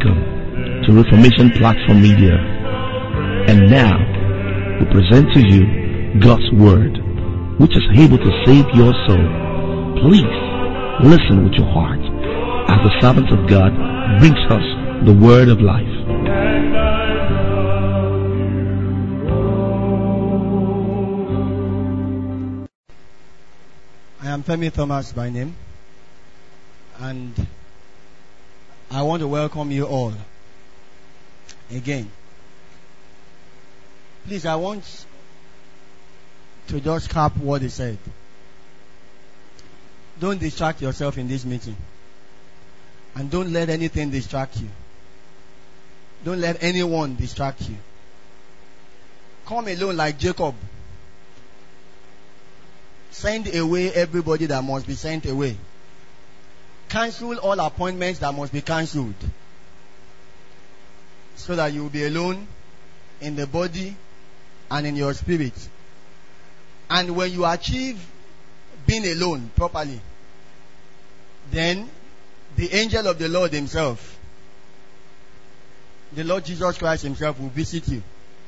Welcome to Reformation Platform Media. And now, we present to you God's Word, which is able to save your soul. Please, listen with your heart as the servant of God brings us the Word of life. I am Femi Thomas by name, and I want to welcome you all again. Please, I want to just cap what he said. Don't distract yourself in this meeting, and don't let anything distract you. Don't let anyone distract you. Come alone like Jacob. Send away everybody that must be sent away. Cancel all appointments that must be cancelled, so that you will be alone in the body and in your spirit. And when you achieve being alone properly, then the angel of the Lord himself, the Lord Jesus Christ himself, will visit you.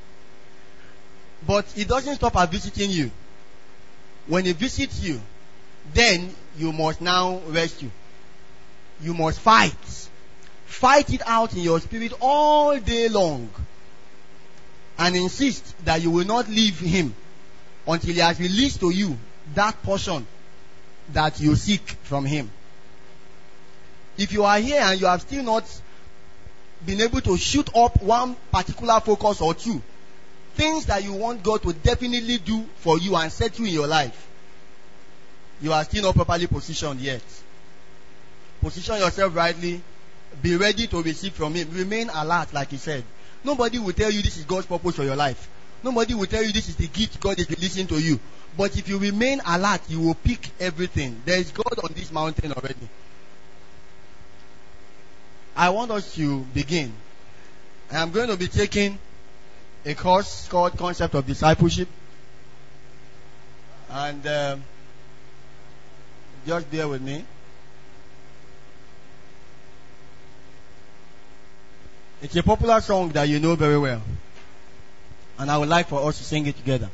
But he doesn't stop at visiting you. When he visits you, then you must now rescue. You must fight. Fight it out in your spirit all day long. And insist that you will not leave him until he has released to you that portion that you seek from him. If you are here and you have still not been able to shoot up one particular focus or two, things that you want God to definitely do for you and set you in your life, you are still not properly positioned yet. Position yourself rightly. Be ready to receive from him. Remain alert, like he said. Nobody will tell you this is God's purpose for your life. Nobody will tell you this is the gift God is releasing to you. But if you remain alert, you will pick everything. There is God on this mountain already. I want us to begin. I'm going to be taking a course called Concept of Discipleship. And just bear with me. It's a popular song that you know very well. And I would like for us to sing it together.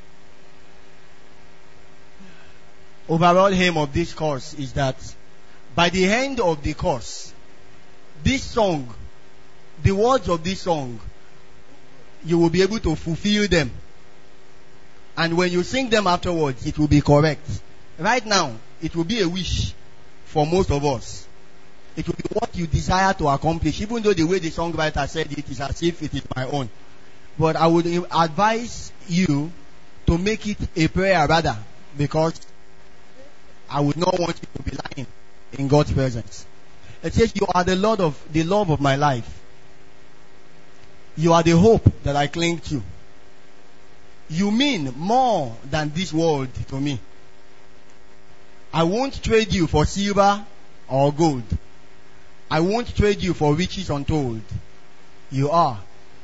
Overall aim of this course is that by the end of the course, this song, the words of this song, you will be able to fulfill them. And when you sing them afterwards, it will be correct. Right now, it will be a wish for most of us. It will be what you desire to accomplish, even though the way the songwriter said it is as if it is my own. But I would advise you to make it a prayer rather, because I would not want you to be lying in God's presence. It says, you are the love of my life. You are the hope that I cling to. You mean more than this world to me. I won't trade you for silver or gold. I won't trade you for riches untold. You are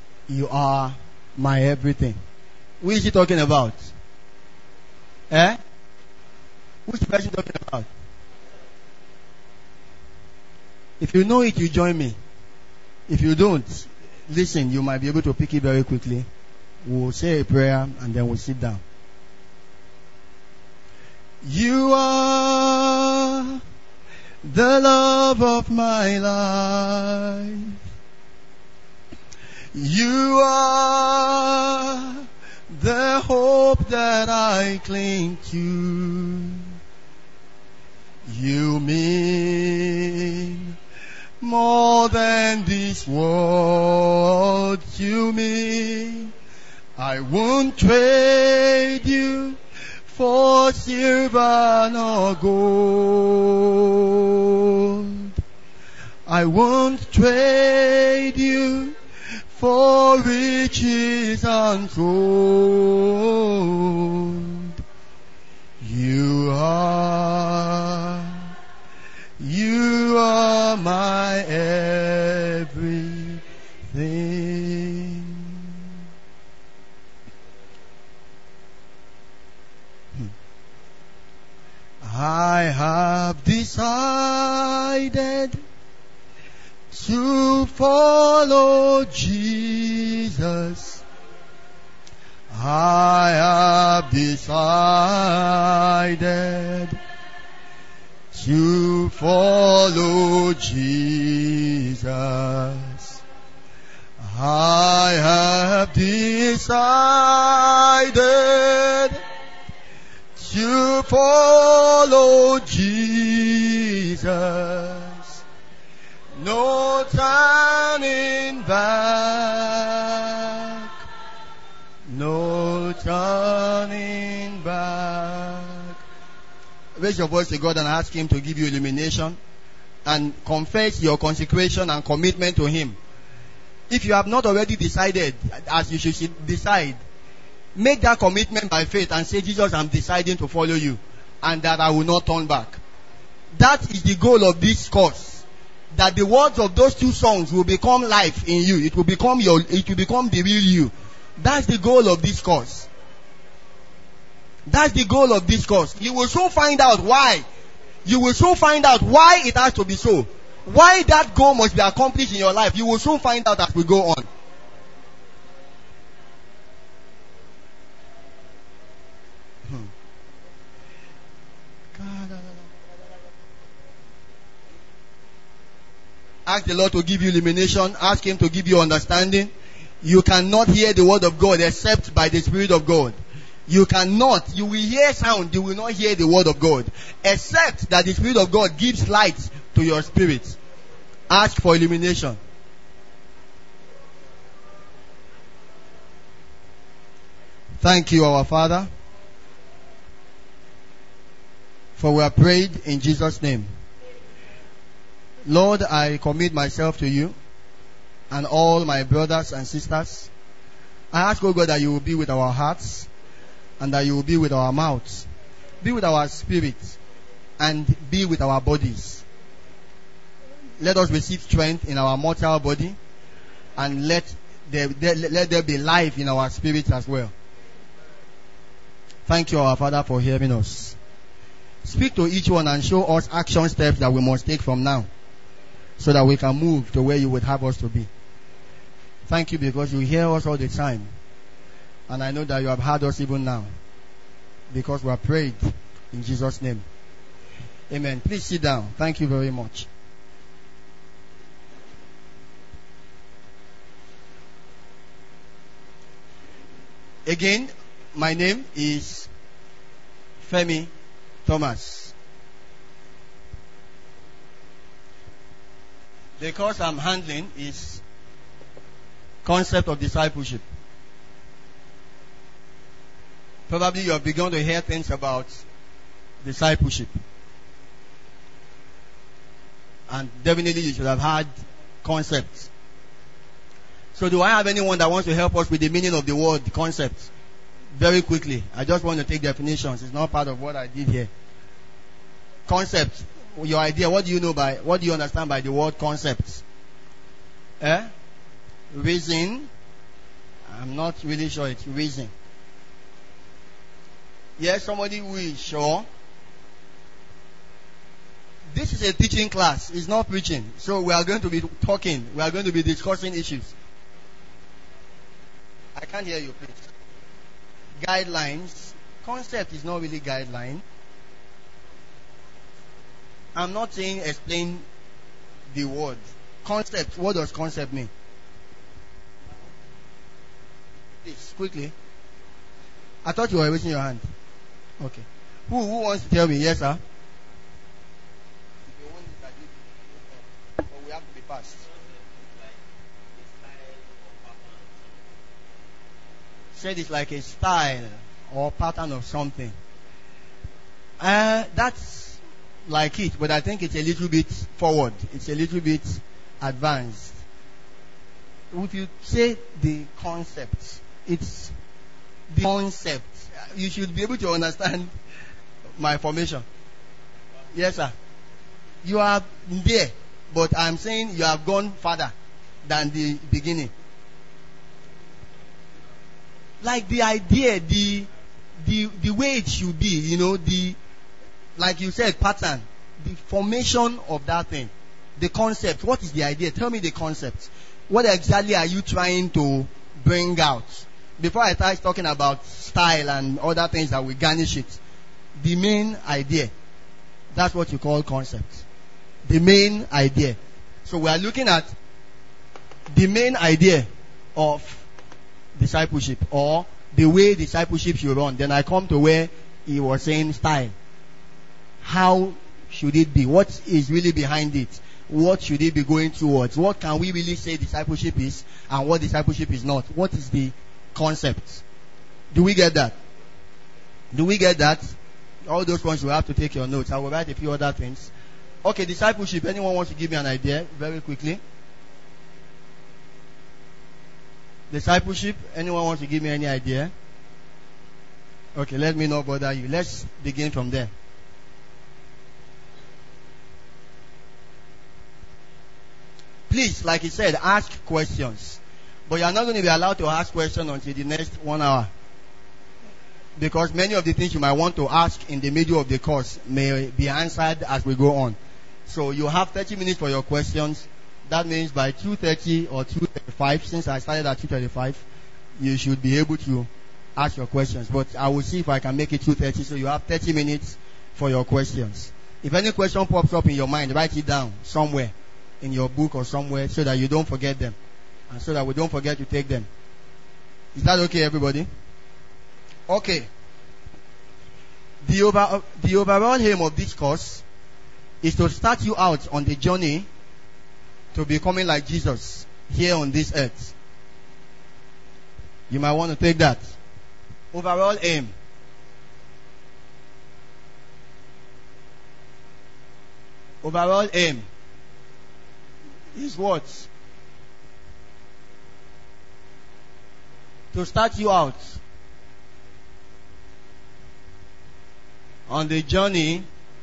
my everything. Who is he talking about? Who's the person talking about? If you know it, you join me. If you don't, listen, you might be able to pick it very quickly. We'll say a prayer and then we'll sit down. You are the love of my life. You are the hope that I cling to. You mean more than this world to me. I won't trade you for silver nor gold. I won't trade you for riches untold. You are my everything. I have decided to follow Jesus. I have decided to follow Jesus. I have decided to follow Jesus. No turning back. No turning back. Raise your voice to God and ask Him to give you illumination, and confess your consecration and commitment to Him. If you have not already decided, as you should decide, make that commitment by faith and say, Jesus, I'm deciding to follow you, and that I will not turn back. That is the goal of this course. That the words of those two songs will become life in you. It will become the real you. That's the goal of this course. That's the goal of this course. You will soon find out why. You will soon find out why it has to be so. Why that goal must be accomplished in your life. You will soon find out as we go on. Ask the Lord to give you illumination. Ask Him to give you understanding. You cannot hear the word of God except by the Spirit of God. You cannot. You will hear sound. You will not hear the word of God. Except that the Spirit of God gives light to your spirit. Ask for illumination. Thank you, our Father, for we have prayed in Jesus' name. Lord, I commit myself to you and all my brothers and sisters. I ask, oh God, that you will be with our hearts and that you will be with our mouths, be with our spirits, and be with our bodies. Let us receive strength in our mortal body, and let there be life in our spirits as well. Thank you, our Father, for hearing us. Speak to each one and show us action steps that we must take from now, so that we can move to where you would have us to be. Thank you because you hear us all the time. And I know that you have heard us even now, because we have prayed in Jesus' name. Amen. Please sit down. Thank you very much. Again, my name is Femi Thomas. The course I'm handling is concept of discipleship. Probably you have begun to hear things about discipleship. And definitely you should have had concepts. So do I have anyone that wants to help us with the meaning of the word concept? Very quickly. I just want to take definitions. It's not part of what I did here. Concept. Your idea. What do you understand by the word concept? Reason. I'm not really sure it's reason. Yes, somebody who is sure. This is a teaching class. It's not preaching. So we are going to be talking. We are going to be discussing issues. I can't hear you, please. Guidelines. Concept is not really guideline. I'm not saying explain the word. Concept. What does concept mean? Please, quickly. I thought you were raising your hand. Okay. Who wants to tell me? Yes, sir. But we have to be fast. Said it's like a style or pattern of something. That's like it, but I think it's a little bit forward. It's a little bit advanced. If you say the concept, it's the concept. You should be able to understand my formation. Yes, sir. You are there, but I'm saying you have gone further than the beginning. Like the idea, the way it should be, like you said, pattern, the formation of that thing. The concept. What is the idea? Tell me the concept. What exactly are you trying to bring out? Before I start talking about style and other things that will garnish it, the main idea. That's what you call concept. The main idea. So we are looking at the main idea of discipleship, or the way discipleship should run. Then I come to where he was saying style. How should it be? What is really behind it? What should it be going towards? What can we really say discipleship is and what discipleship is not? What is the concept? Do we get that? Do we get that? All those ones you have to take your notes. I will write a few other things. Okay, discipleship. Anyone wants to give me an idea very quickly? Discipleship. Anyone wants to give me any idea? Okay, let me not bother you. Let's begin from there. Please, like he said, ask questions. But you are not going to be allowed to ask questions until the next 1 hour. Because many of the things you might want to ask in the middle of the course may be answered as we go on. So you have 30 minutes for your questions. That means by 2:30 or 2:35, since I started at 2:35, you should be able to ask your questions. But I will see if I can make it 2:30, so you have 30 minutes for your questions. If any question pops up in your mind, write it down somewhere in your book or somewhere so that you don't forget them. And so that we don't forget to take them. Is that okay, everybody? Okay. The overall aim of this course is to start you out on the journey to becoming like Jesus here on this earth. You might want to take that. Overall aim. Overall aim is what? To start you out on the journey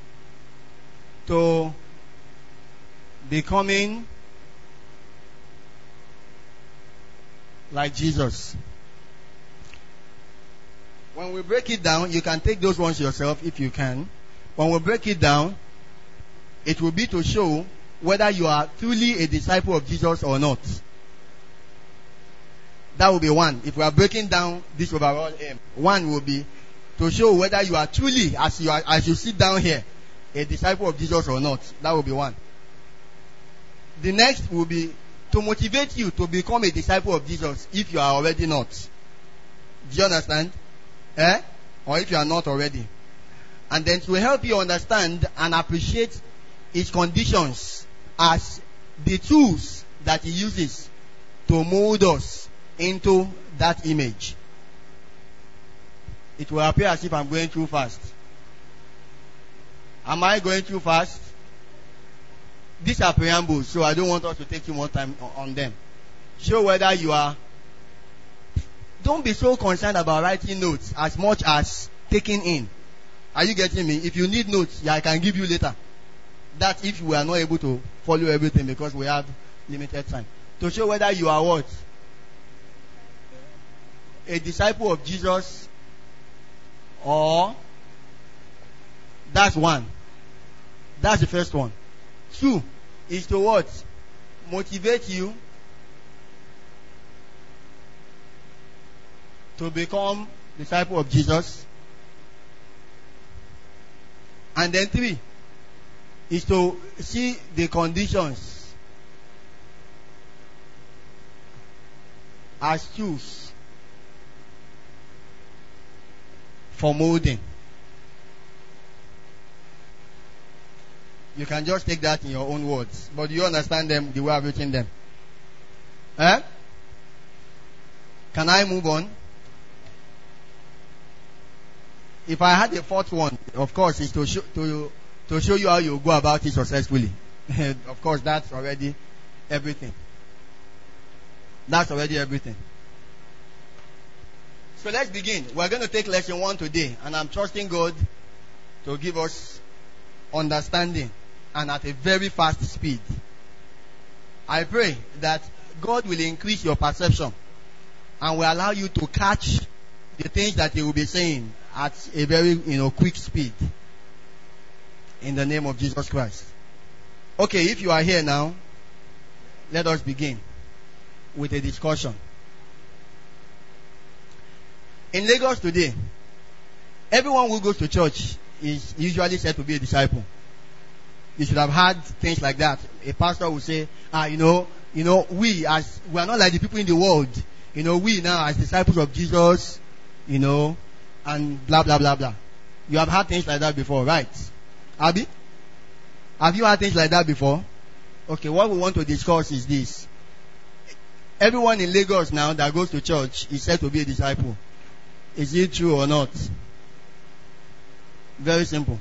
to becoming like Jesus. When we break it down, you can take those ones yourself if you can. When we break it down, it will be to show whether you are truly a disciple of Jesus or not. That will be one. If we are breaking down this overall aim, one will be to show whether you are truly, as you sit down here, a disciple of Jesus or not. That will be one. The next will be to motivate you to become a disciple of Jesus if you are already not. Do you understand? Or if you are not already. And then to help you understand and appreciate his conditions as the tools that he uses to mold us into that image. It will appear as if I'm going too fast. Am I going too fast? These are preambles, so I don't want us to take too much time on them. Show whether you are. Don't be so concerned about writing notes as much as taking in. Are you getting me? If you need notes, I can give you later. That if we are not able to follow everything because we have limited time. To show whether you are what? A disciple of Jesus, or that's one. That's the first one. Two is to what? Motivate you to become disciple of Jesus. And then three is to see the conditions as tools for molding. You can just take that in your own words. But do you understand them the way I've written them? Can I move on? If I had a fourth one, of course, is to show you how you go about it successfully. Of course, that's already everything. That's already everything. So let's begin. We're going to take lesson 1 today, and I'm trusting God to give us understanding and at a very fast speed. I pray that God will increase your perception and will allow you to catch the things that He will be saying at a very, quick speed. In the name of Jesus Christ. Okay, if you are here now, let us begin with a discussion. In Lagos today, everyone who goes to church is usually said to be a disciple. You should have heard things like that. A pastor will say, we are not like the people in the world. We now as disciples of Jesus, and blah, blah, blah, blah. You have heard things like that before, right? Abi? Have you heard things like that before? Okay, what we want to discuss is this. Everyone in Lagos now that goes to church is said to be a disciple. Is it true or not? Very simple.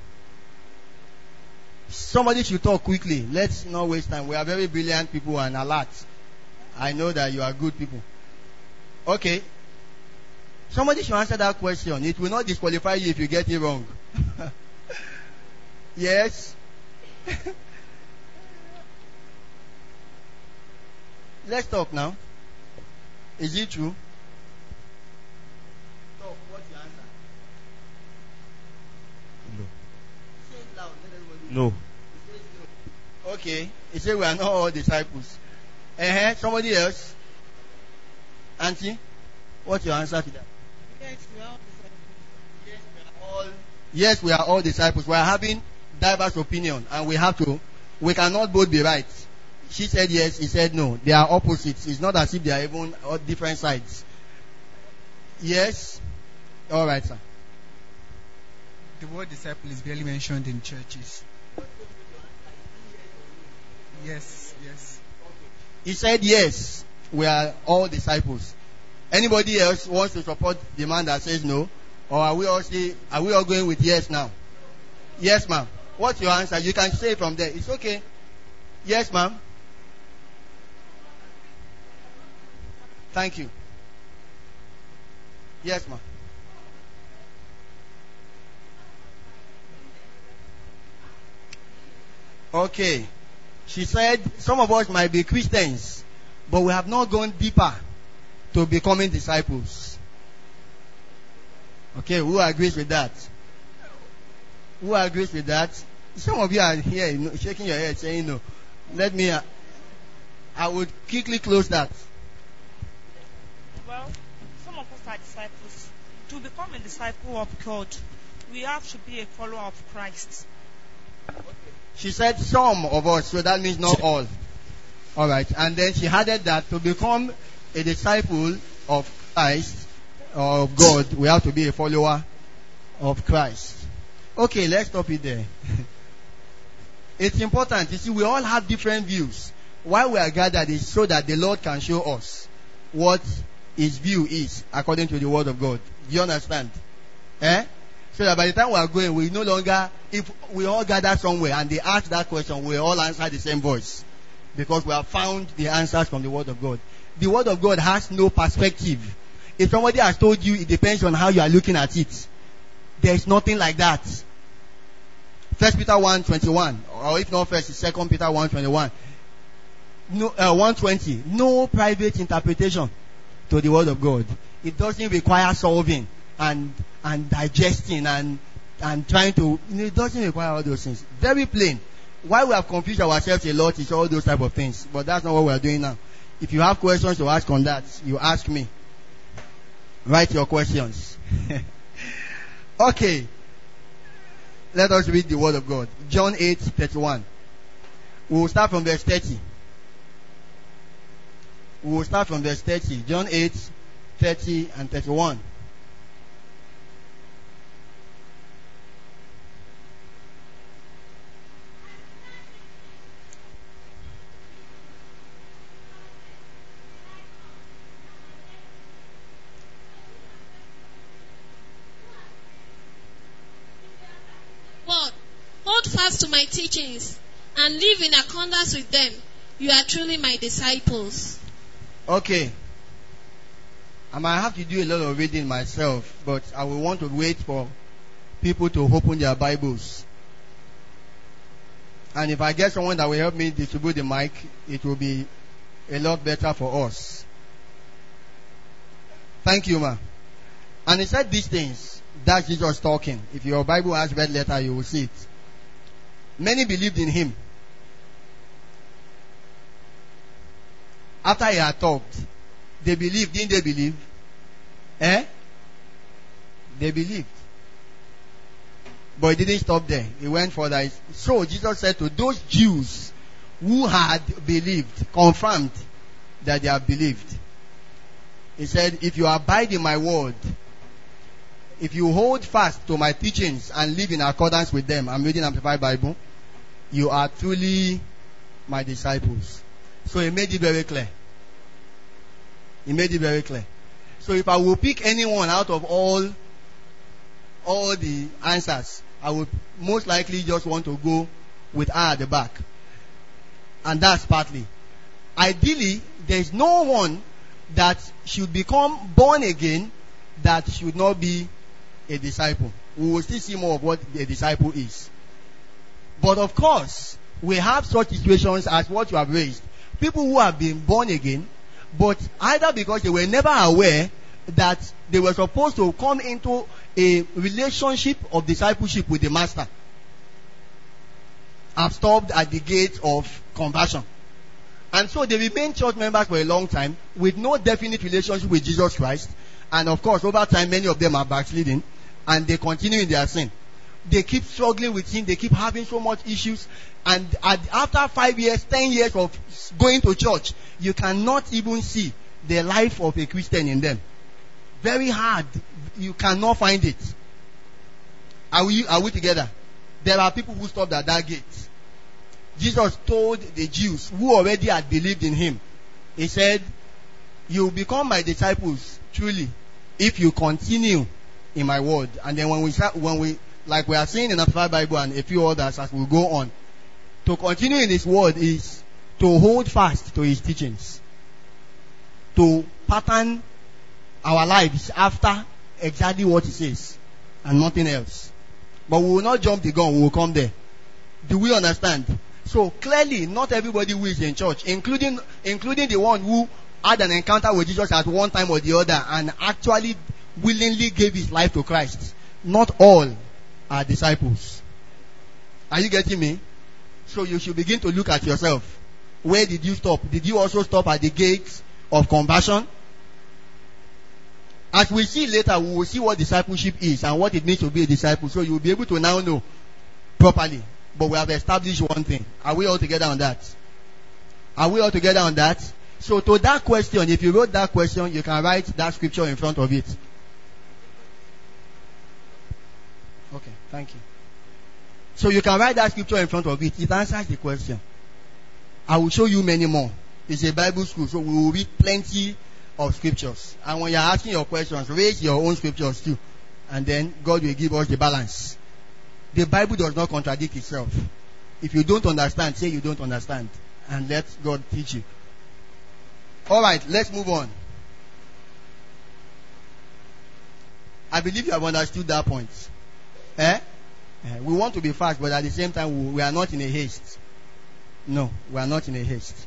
Somebody should talk quickly. Let's not waste time. We are very brilliant people and alert. I know that you are good people. Okay. Somebody should answer that question. It will not disqualify you if you get it wrong. Yes? Let's talk now. Is it true? Talk. What's your answer? No. Say it loud. Let everybody No. It says no. Okay. It says we are not all disciples. Somebody else? Auntie? What's your answer to that? Yes, we are all disciples. We are having diverse opinion, and we cannot both be right. She said yes, he said no. They are opposites. It's not as if they are even on different sides. Yes? Alright, sir. The word disciple is barely mentioned in churches. Yes. He said yes, we are all disciples. Anybody else wants to support the man that says no? Or are we all going with yes now? Yes, ma'am. What's your answer? You can say from there. It's okay. Yes, ma'am. Thank you. Yes, ma'am. Okay. She said some of us might be Christians, but we have not gone deeper to becoming disciples. Okay, who agrees with that? Who agrees with that? Some of you are here shaking your head saying no. I would quickly close that. Well, some of us are disciples. To become a disciple of God, we have to be a follower of Christ. She said some of us, so that means not all. Alright, and then she added that to become a disciple of Christ, or of God, we have to be a follower of Christ. Okay, let's stop it there. It's important. You see, we all have different views. Why we are gathered is so that the Lord can show us what His view is according to the Word of God. Do you understand? So that by the time we are going, we no longer, if we all gather somewhere and they ask that question, we all answer the same voice. Because we have found the answers from the Word of God. The Word of God has no perspective. If somebody has told you, it depends on how you are looking at it. There is nothing like that. 1 Peter 1:21, or if not first, it's 2 Peter 1:21. 1:20. No private interpretation to the Word of God. It doesn't require solving and digesting and trying to. It doesn't require all those things. Very plain. Why we have confused ourselves a lot is all those type of things. But that's not what we are doing now. If you have questions to ask on that, you ask me. Write your questions. Okay. Let us read the Word of God. John 8:31. We will start from verse 30. We will start from verse 30. John 8:30 and 31. Hold fast to my teachings and live in accordance with them. You are truly my disciples. Okay. I might have to do a lot of reading myself, but I will want to wait for people to open their Bibles. And if I get someone that will help me distribute the mic, it will be a lot better for us. Thank you, ma. And he said these things. That's Jesus talking. If your Bible has red letter, you will see it. Many believed in him. after he had talked, they believed, didn't they believe? They believed. But he didn't stop there. He went further. So Jesus said to those Jews who had believed, confirmed that they have believed. He said, if you abide in my word, if you hold fast to my teachings and live in accordance with them, I'm reading Amplified Bible, you are truly my disciples. So he made it very clear. He made it very clear. So if I will pick anyone out of all the answers, I would most likely just want to go with her at the back. And that's partly. Ideally, there is no one that should become born again that should not be a disciple. We will still see more of what a disciple is. But of course, we have such situations as what you have raised. People who have been born again, but either because they were never aware that they were supposed to come into a relationship of discipleship with the master, have stopped at the gate of conversion. And so they remain church members for a long time with no definite relationship with Jesus Christ. And of course, over time, many of them are backsliding and they continue in their sin. They keep struggling with sin. They keep having so much issues. And after 5 years, 10 years of going to church, you cannot even see the life of a Christian in them. Very hard. You cannot find it. Are we together? There are people who stopped at that gate. Jesus told the Jews who already had believed in him, he said, you will become my disciples truly if you continue in my word. And then when we like we are seeing in the Amplified Bible and a few others as we go on, to continue in his word is to hold fast to his teachings, to pattern our lives after exactly what he says and nothing else. But we will not jump the gun, we will come there. Do we understand? So clearly, not everybody who is in church, including the one who had an encounter with Jesus at one time or the other and actually willingly gave his life to Christ, not all are disciples. Are you getting me? So you should begin to look at yourself. Where did you stop? Did you also stop at the gates of conversion? As we see later, we will see what discipleship is and what it means to be a disciple. So you will be able to now know properly. But we have established one thing. Are we all together on that? Are we all together on that? So to that question, if you wrote that question, you can write that scripture in front of it. Okay, thank you. So you can write that scripture in front of it. It answers the question. I will show you many more. It's a Bible school, so we will read plenty of scriptures. And when you're asking your questions, raise your own scriptures too. And then God will give us the balance. The Bible does not contradict itself. If you don't understand, say you don't understand. And let God teach you. Alright, let's move on. I believe you have understood that point. We want to be fast, but at the same time, we are not in a haste. No, we are not in a haste.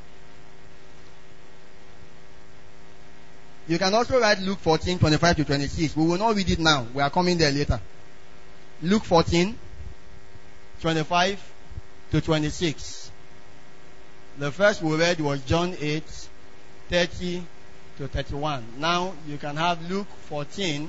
You can also write Luke 14, 25 to 26. We will not read it now. We are coming there later. Luke 14, 25 to 26. The first we read was John 8, 30 to 31. Now you can have Luke 14,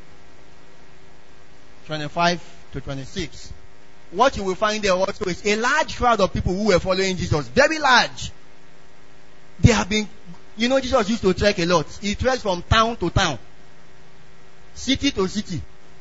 25 to 26. What you will find there also is a large crowd of people who were following Jesus. Very large. They have been, Jesus used to trek a lot. He trekked from town to town, city to city.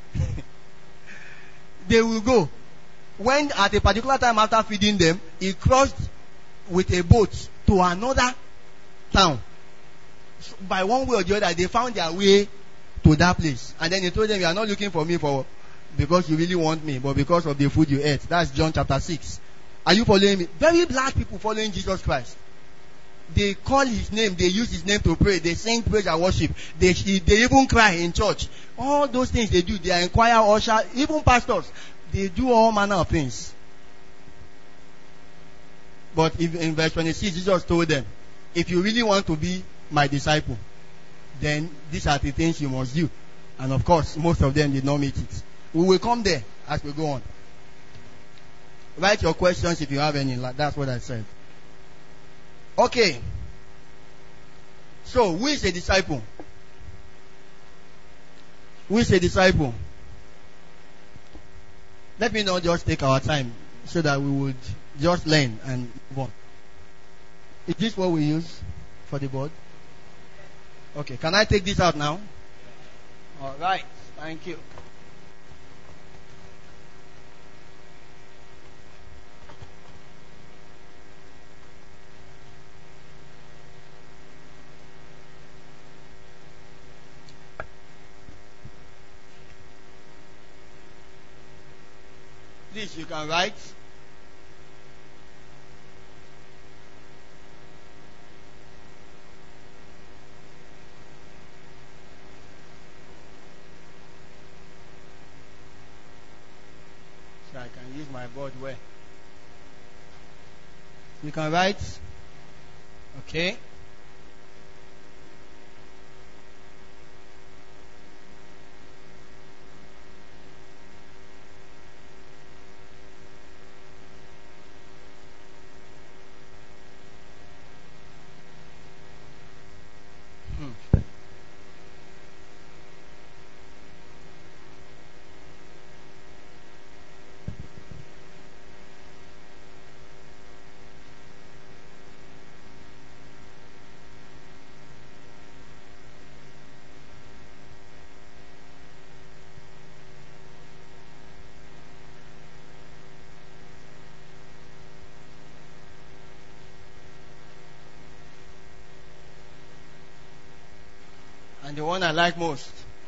They will go. When at a particular time after feeding them, he crossed with a boat to another town. So by one way or the other, they found their way to that place. And then he told them, you are not looking for me because you really want me, but because of the food you ate. That's John chapter 6. Are you following me? Very large people following Jesus Christ. They call his name, they use his name to pray, they sing praise and worship, they even cry in church. All those things they do, they are in choir, usher, even pastors, they do all manner of things. But in verse 26, Jesus told them, if you really want to be my disciple, then these are the things you must do. And of course, most of them did not meet it. We will come there as we go on. Write your questions if you have any. That's what I said. Okay. So, who is a disciple? Who is a disciple? Let me not just take our time so that we would just learn and move on. Is this what we use for the board? Okay, can I take this out now? Alright, thank you. Please, you can write. So I can use my board where? You can write. Okay. And the one I like most.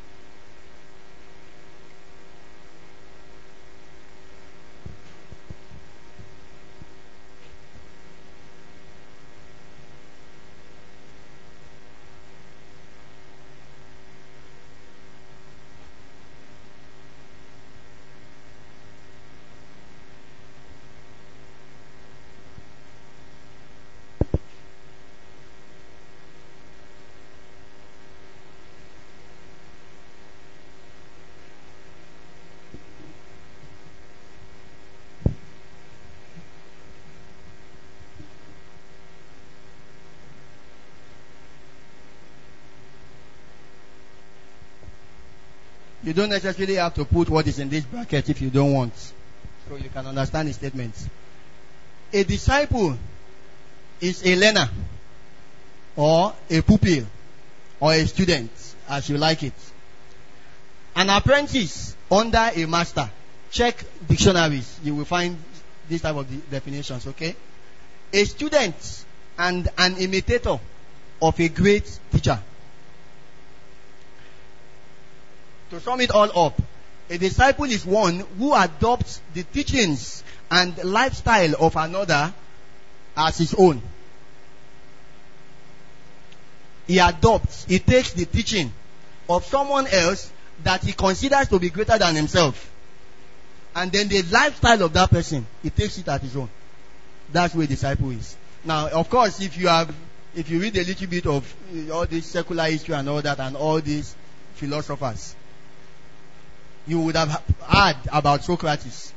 You don't necessarily have to put what is in this bracket if you don't want. So you can understand the statements. A disciple is a learner or a pupil or a student, as you like it. An apprentice under a master. Check dictionaries. You will find this type of definitions, okay? A student and an imitator of a great teacher. To sum it all up, a disciple is one who adopts the teachings and lifestyle of another as his own. He takes the teaching of someone else that he considers to be greater than himself. And then the lifestyle of that person, he takes it as his own. That's where a disciple is. Now, of course, if you read a little bit of all this secular history and all that and all these philosophers, you would have heard about Socrates.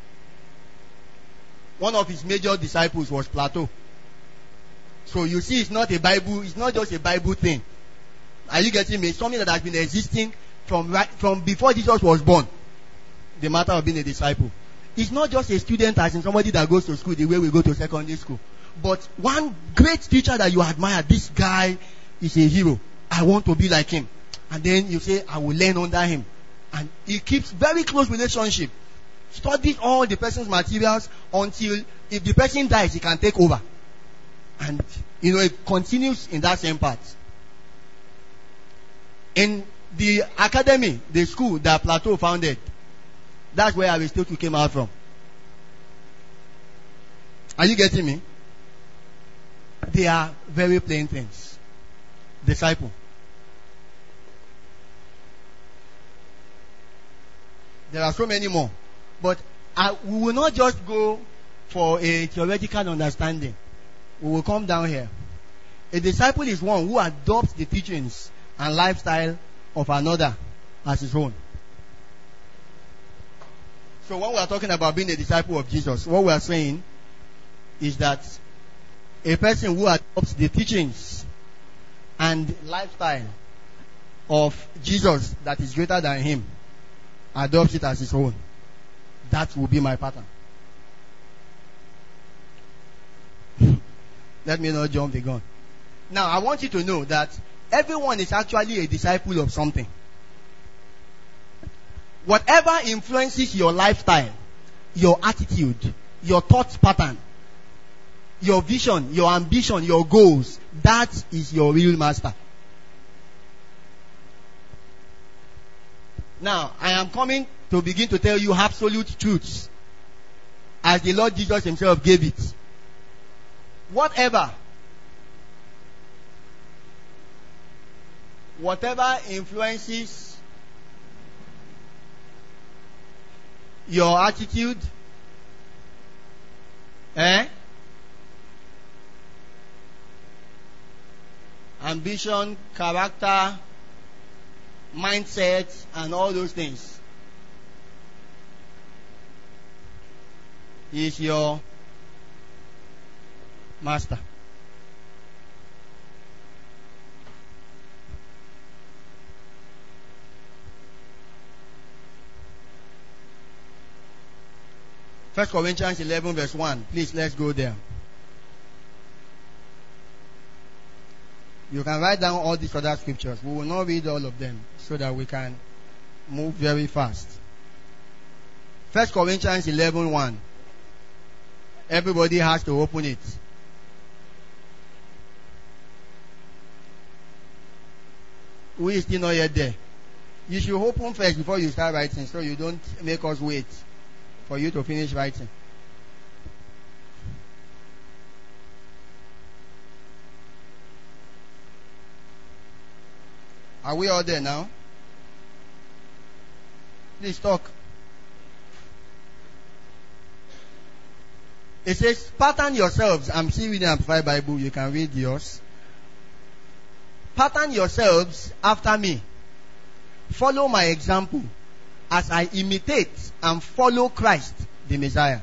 One of his major disciples was Plato. So you see, it's not just a Bible thing. Are you getting me? It's something that has been existing from before Jesus was born. The matter of being a disciple. It's not just a student as in somebody that goes to school the way we go to secondary school. But one great teacher that you admire, this guy is a hero. I want to be like him. And then you say, I will learn under him. And he keeps very close relationship. Studies all the person's materials until if the person dies, he can take over. And, it continues in that same path. In the academy, the school that Plato founded, that's where Aristotle came out from. Are you getting me? They are very plain things. Disciple. There are so many more. But we will not just go for a theoretical understanding. We will come down here. A disciple is one who adopts the teachings and lifestyle of another as his own. So when we are talking about being a disciple of Jesus, what we are saying is that a person who adopts the teachings and and lifestyle of Jesus that is greater than him, adopts it as his own. That will be my pattern. Let me not jump the gun. Now, I want you to know that everyone is actually a disciple of something. Whatever influences your lifestyle, your attitude, your thought pattern, your vision, your ambition, your goals, that is your real master. Now, I am coming to begin to tell you absolute truths as the Lord Jesus himself gave it. Whatever influences your attitude, ambition, character, mindset, and all those things is your master. First Corinthians 11 verse 1. Please, let's go there. You can write down all these other scriptures. We will not read all of them so that we can move very fast. First Corinthians 11 1. Everybody has to open it. Who is still not yet there? You should open first before you start writing, so you don't make us wait for you to finish writing. Are we all there now? Please talk. It says, pattern yourselves. I'm still reading Amplified Bible. You can read yours. Pattern yourselves after me. Follow my example as I imitate and follow Christ, the Messiah.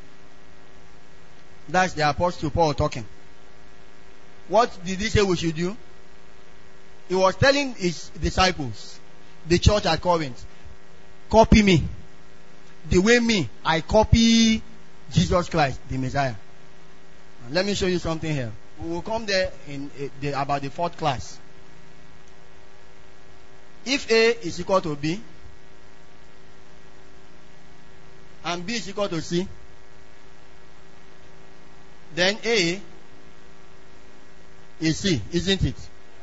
That's the Apostle Paul talking. What did he say we should do? He was telling his disciples, the church at Corinth, copy me. The way I copy Jesus Christ, the Messiah. And let me show you something here. We will come there in about the 4th class. If A is equal to B, and B is equal to C, then A is C, isn't it?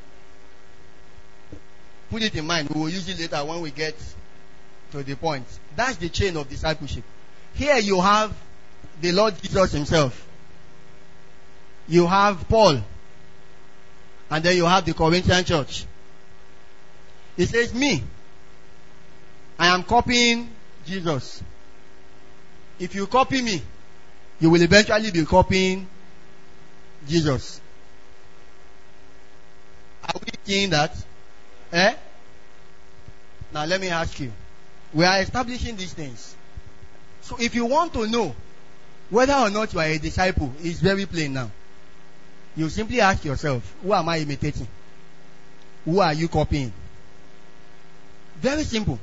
Put it in mind. We will use it later when we get to the point. That's the chain of discipleship. Here you have the Lord Jesus himself. You have Paul. And then you have the Corinthian church. It says, me, I am copying Jesus. If you copy me, you will eventually be copying Jesus. Are we seeing that? Now let me ask you. We are establishing these things. So if you want to know whether or not you are a disciple, it's very plain now. You simply ask yourself, who am I imitating? Who are you copying? Very simple.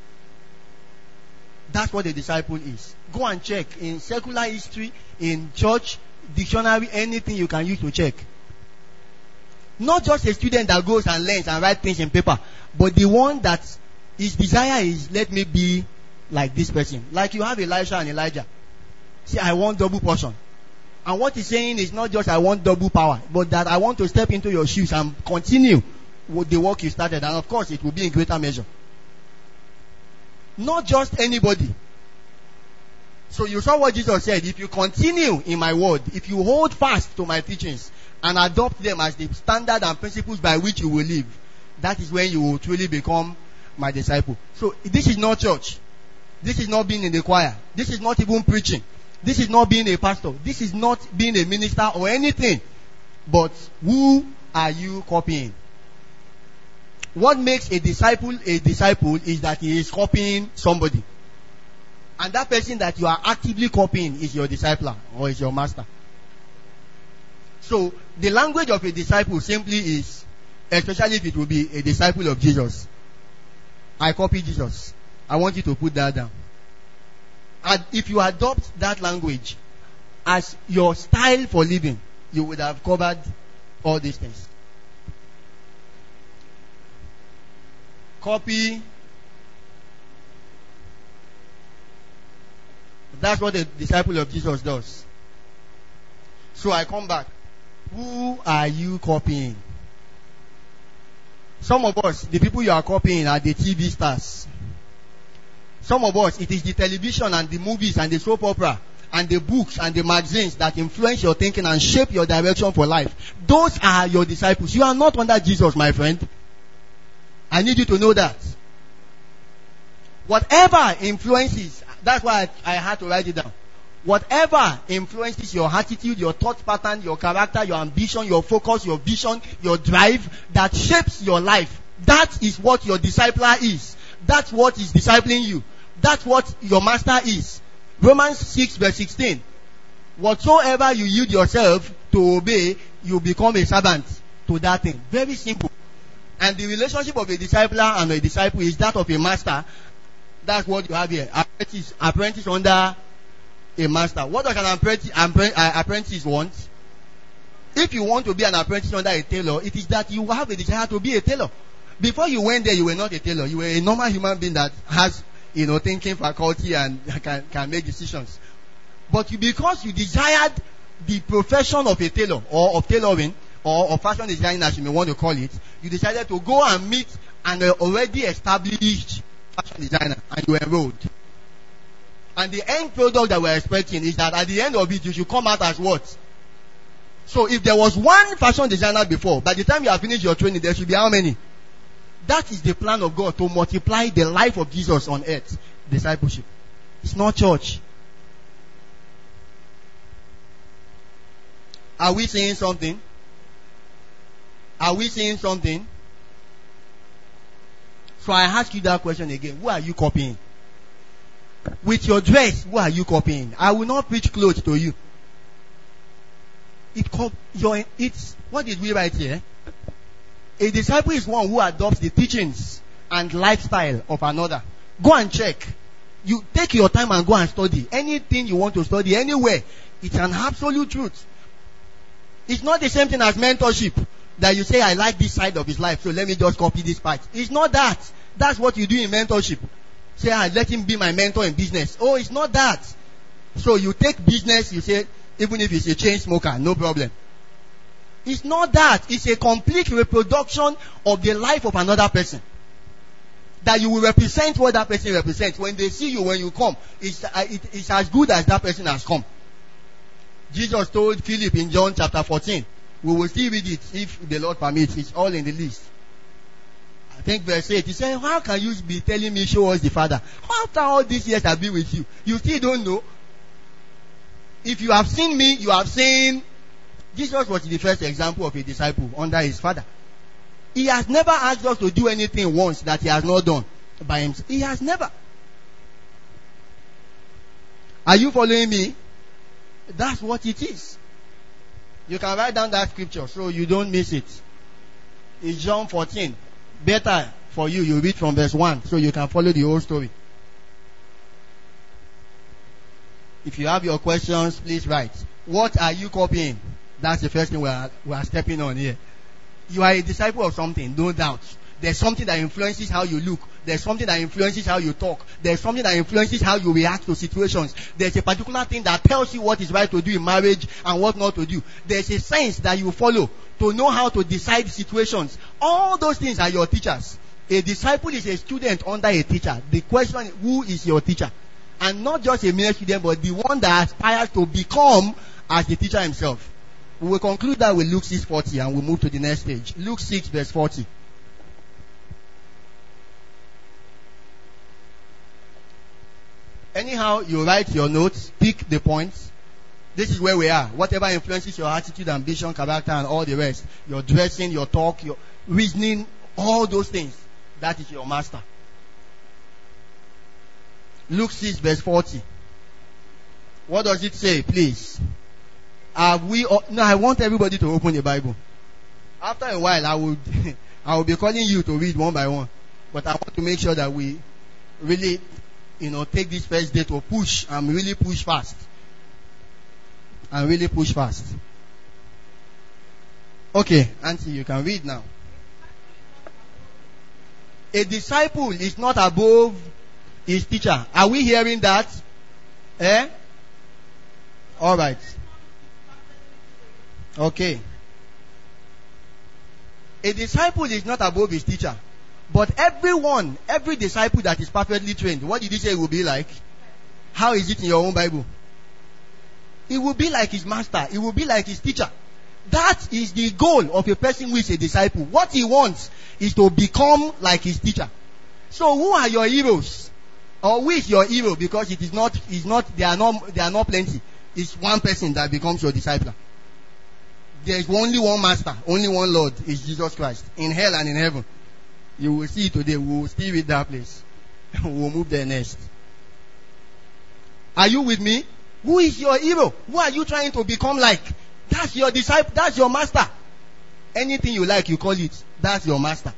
That's what a disciple is. Go and check in secular history, in church, dictionary, anything you can use to check. Not just a student that goes and learns and writes things in paper, but the one that his desire is, let me be like this person. Like you have Elisha and Elijah. Say, I want double portion. And what he's saying is not just I want double power, but that I want to step into your shoes and continue with the work you started. And of course, it will be in greater measure. Not just anybody. So you saw what Jesus said. If you continue in my word, if you hold fast to my teachings and adopt them as the standard and principles by which you will live, that is when you will truly become my disciple. So this is not church. This is not being in the choir. This is not even preaching. This is not being a pastor. This is not being a minister or anything. But who are you copying? What makes a disciple is that he is copying somebody. And that person that you are actively copying is your discipler or is your master. So the language of a disciple simply is especially if it will be a disciple of Jesus. I copy Jesus. I want you to put that down. And if you adopt that language as your style for living, you would have covered all these things. Copy. That's what a disciple of Jesus does. So I come back. Who are you copying? Some of us, the people you are copying are the TV stars. Some of us, it is the television and the movies and the soap opera and the books and the magazines that influence your thinking and shape your direction for life. Those are your disciples. You are not under Jesus, my friend. I need you to know that. Whatever influences, that's why I had to write it down. Whatever influences your attitude, your thought pattern, your character, your ambition, your focus, your vision, your drive, that shapes your life, that is what your discipler is. That's what is discipling you. That's what your master is. Romans 6 verse 16. Whatsoever you yield yourself to obey, you become a servant to that thing. Very simple. And the relationship of a discipler and a disciple is that of a master. That's what you have here. Apprentice under a master. What does an apprentice want? If you want to be an apprentice under a tailor, it is that you have a desire to be a tailor. Before you went there, you were not a tailor. You were a normal human being that has, thinking faculty and can make decisions. But because you desired the profession of a tailor or of tailoring or of fashion design, as you may want to call it, you decided to go and meet an already established fashion designer and you enrolled. And the end product that we're expecting is that at the end of it, you should come out as what? So if there was one fashion designer before, by the time you have finished your training, there should be how many? That is the plan of God, to multiply the life of Jesus on earth. Discipleship. It's not church. Are we saying something? Are we saying something? So I ask you that question again. Who are you copying? With your dress, who are you copying? I will not preach clothes to you. It's what did we write here? A disciple is one who adopts the teachings and lifestyle of another. Go and check. You take your time and go and study. Anything you want to study anywhere, it's an absolute truth. It's not the same thing as mentorship. That you say, I like this side of his life, so let me just copy this part. It's not that. That's what you do in mentorship. Say, let him be my mentor in business. Oh, it's not that. So you take business, you say, even if he's a chain smoker, no problem. It's not that. It's a complete reproduction of the life of another person. That you will represent what that person represents. When they see you, when you come, it's as good as that person has come. Jesus told Philip in John chapter 14. We will still read it if the Lord permits. It's all in the list. I think verse 8. He said, how can you be telling me, show us the Father? After all these years I've been with you, you still don't know? If you have seen me, you have seen. Jesus was the first example of a disciple under his father. He has never asked us to do anything once that he has not done by himself. He has never. Are you following me? That's what it is. You can write down that scripture so you don't miss it. It's John 14. Better for you, you read from verse 1 so you can follow the whole story. If you have your questions, please write. What are you copying? That's the first thing we are stepping on here. You are a disciple of something, no doubt. There's something that influences how you look. There's something that influences how you talk. There's something that influences how you react to situations. There's a particular thing that tells you what is right to do in marriage and what not to do. There's a science that you follow to know how to decide situations. All those things are your teachers. A disciple is a student under a teacher. The question is, who is your teacher? And not just a mere student, but the one that aspires to become as the teacher himself. We will conclude that with Luke 6:40 and we'll move to the next stage. Luke 6 verse 40. Anyhow, you write your notes, pick the points. This is where we are. Whatever influences your attitude, ambition, character, and all the rest. Your dressing, your talk, your reasoning, all those things. That is your master. Luke 6 verse 40. What does it say, please? No, I want everybody to open the Bible. After a while, I will be calling you to read one by one. But I want to make sure that we really, take this first day to push and really push fast. Okay, Auntie, you can read now. A disciple is not above his teacher. Are we hearing that? All right. Okay. A disciple is not above his teacher. But every disciple that is perfectly trained, what did he say it will be like? How is it in your own Bible? It will be like his master. It will be like his teacher. That is the goal of a person who is a disciple. What he wants is to become like his teacher. So who are your heroes? Or who is your hero? Because they are not plenty. It's one person that becomes your disciple. There is only one master, only one Lord, is Jesus Christ. In hell and in heaven. You will see it today. We will still read that place. We will move there next. Are you with me? Who is your hero? Who are you trying to become like? That's your disciple. That's your master. Anything you like, you call it. That's your master.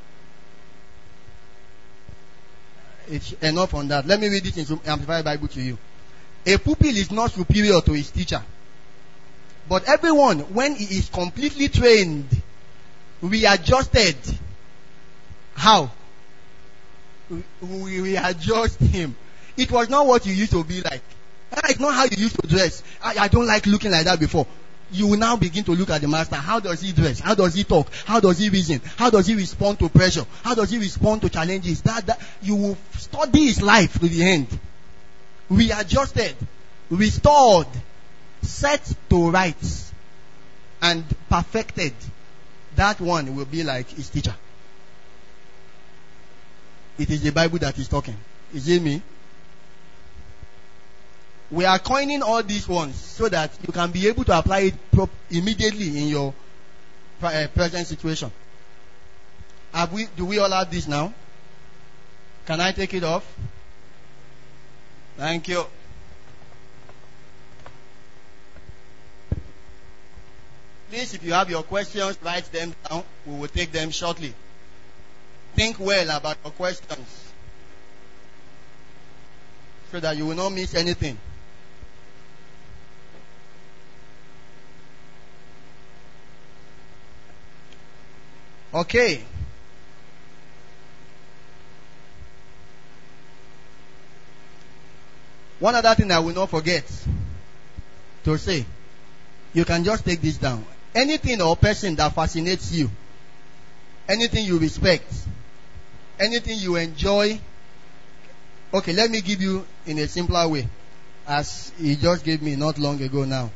It's enough on that. Let me read it in Amplified Bible to you. A pupil is not superior to his teacher. But everyone, when he is completely trained, readjusted. How? We readjust him. It was not what you used to be like. It's not how you used to dress. I don't like looking like that before. You will now begin to look at the master. How does he dress? How does he talk? How does he reason? How does he respond to pressure? How does he respond to challenges? That you will study his life to the end. Readjusted, restored, set to rights, and perfected. That one will be like his teacher. It is the Bible that is talking. Is it me? We are coining all these ones so that you can be able to apply it immediately in your present situation. Do we all have this now? Can I take it off? Thank you. Please, if you have your questions, write them down. We will take them shortly. Think well about your questions so that you will not miss anything. Okay. One other thing I will not forget to say. You can just take this down. Anything or person that fascinates you, anything you respect, anything you enjoy. Okay, let me give you in a simpler way, as he just gave me not long ago now.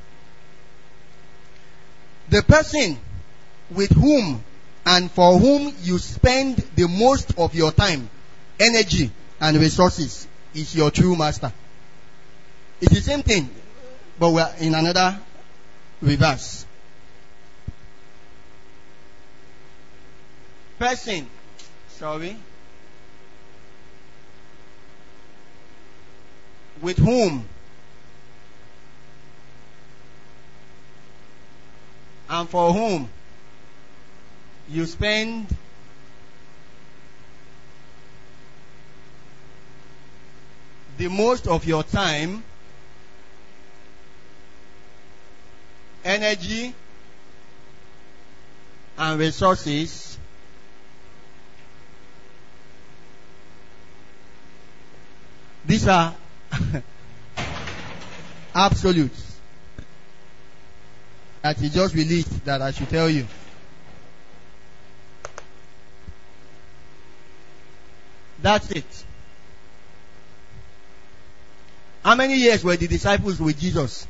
The person with whom and for whom you spend the most of your time, energy, and resources is your true master. It's the same thing, but we're in another reverse. Person, with whom and for whom you spend the most of your time, energy, and resources these are absolutes that he just released that I should tell you. That's it. How many years were the disciples with Jesus?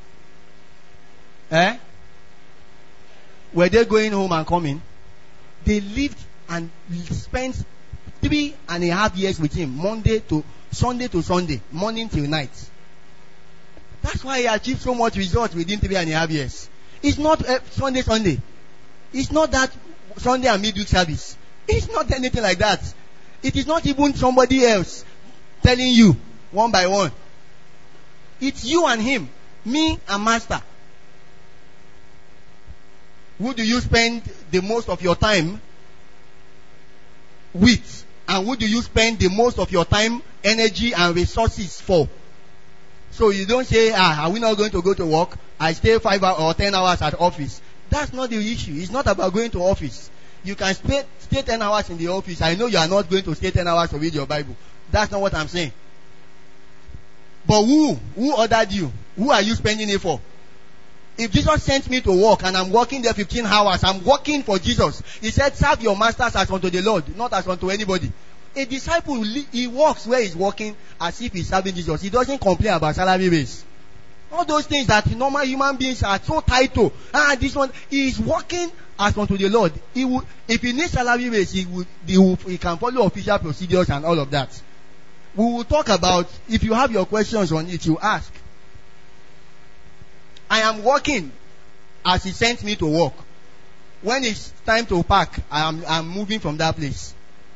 Were they going home and coming? They lived and spent 3.5 years with him, Monday to Sunday, morning till night. That's why he achieved so much results within 3.5 years. It's not Sunday. It's not that Sunday and midweek service. It's not anything like that. It is not even somebody else telling you one by one. It's you and him, me and master. Who do you spend the most of your time with? And who do you spend the most of your time, energy, and resources for? So you don't say, are we not going to go to work? I stay 5 hours or 10 hours at office. That's not the issue. It's not about going to office. You can stay 10 hours in the office. I know you are not going to stay 10 hours to read your Bible. That's not what I'm saying. But who ordered you? Who are you spending it for? If Jesus sent me to work and I'm working there 15 hours, I'm working for Jesus. He said, serve your masters as unto the Lord, not as unto anybody. A disciple, he works where he's working as if he's serving Jesus. He doesn't complain about salary raise. All those things that normal human beings are so tied to. This one, he is working as unto the Lord. If he needs salary raise, he can follow official procedures and all of that. We will talk about, if you have your questions on it, you ask. I am working as he sent me to work. When it's time to pack, I'm moving from that place.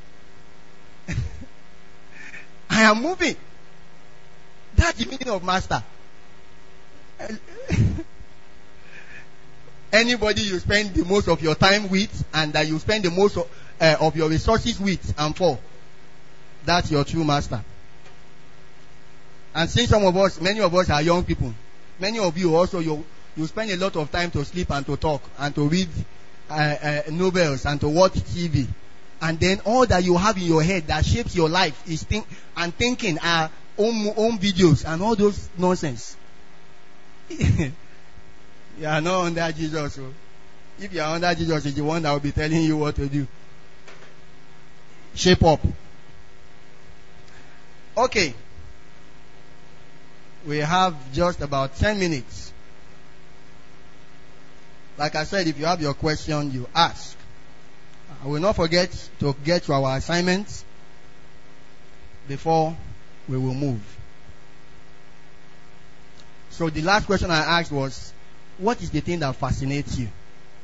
I am moving. That's the meaning of master. Anybody you spend the most of your time with and that you spend the most of your resources with and for, that's your true master. And since many of us are young people, many of you also, you spend a lot of time to sleep and to talk and to read novels and to watch TV. And then all that you have in your head that shapes your life is thinking are own videos and all those nonsense. You are not under Jesus. So if you are under Jesus, it's the one that will be telling you what to do. Shape up. Okay. We have just about 10 minutes. Like I said, if you have your question, you ask. I will not forget to get to our assignments before we will move. So the last question I asked was, what is the thing that fascinates you?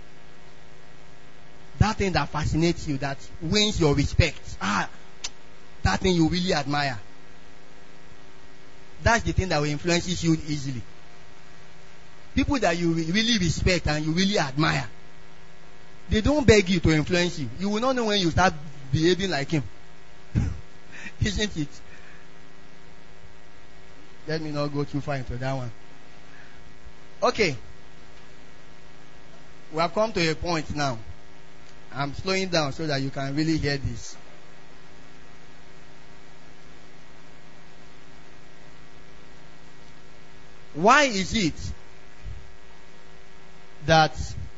That thing that fascinates you, that wins your respect. That thing you really admire. That's the thing that will influence you easily. People that you really respect and you really admire, they don't beg you to influence you. You will not know when you start behaving like him. Isn't it? Let me not go too far into that one. Okay. We have come to a point now. I'm slowing down so that you can really hear this. Why is it that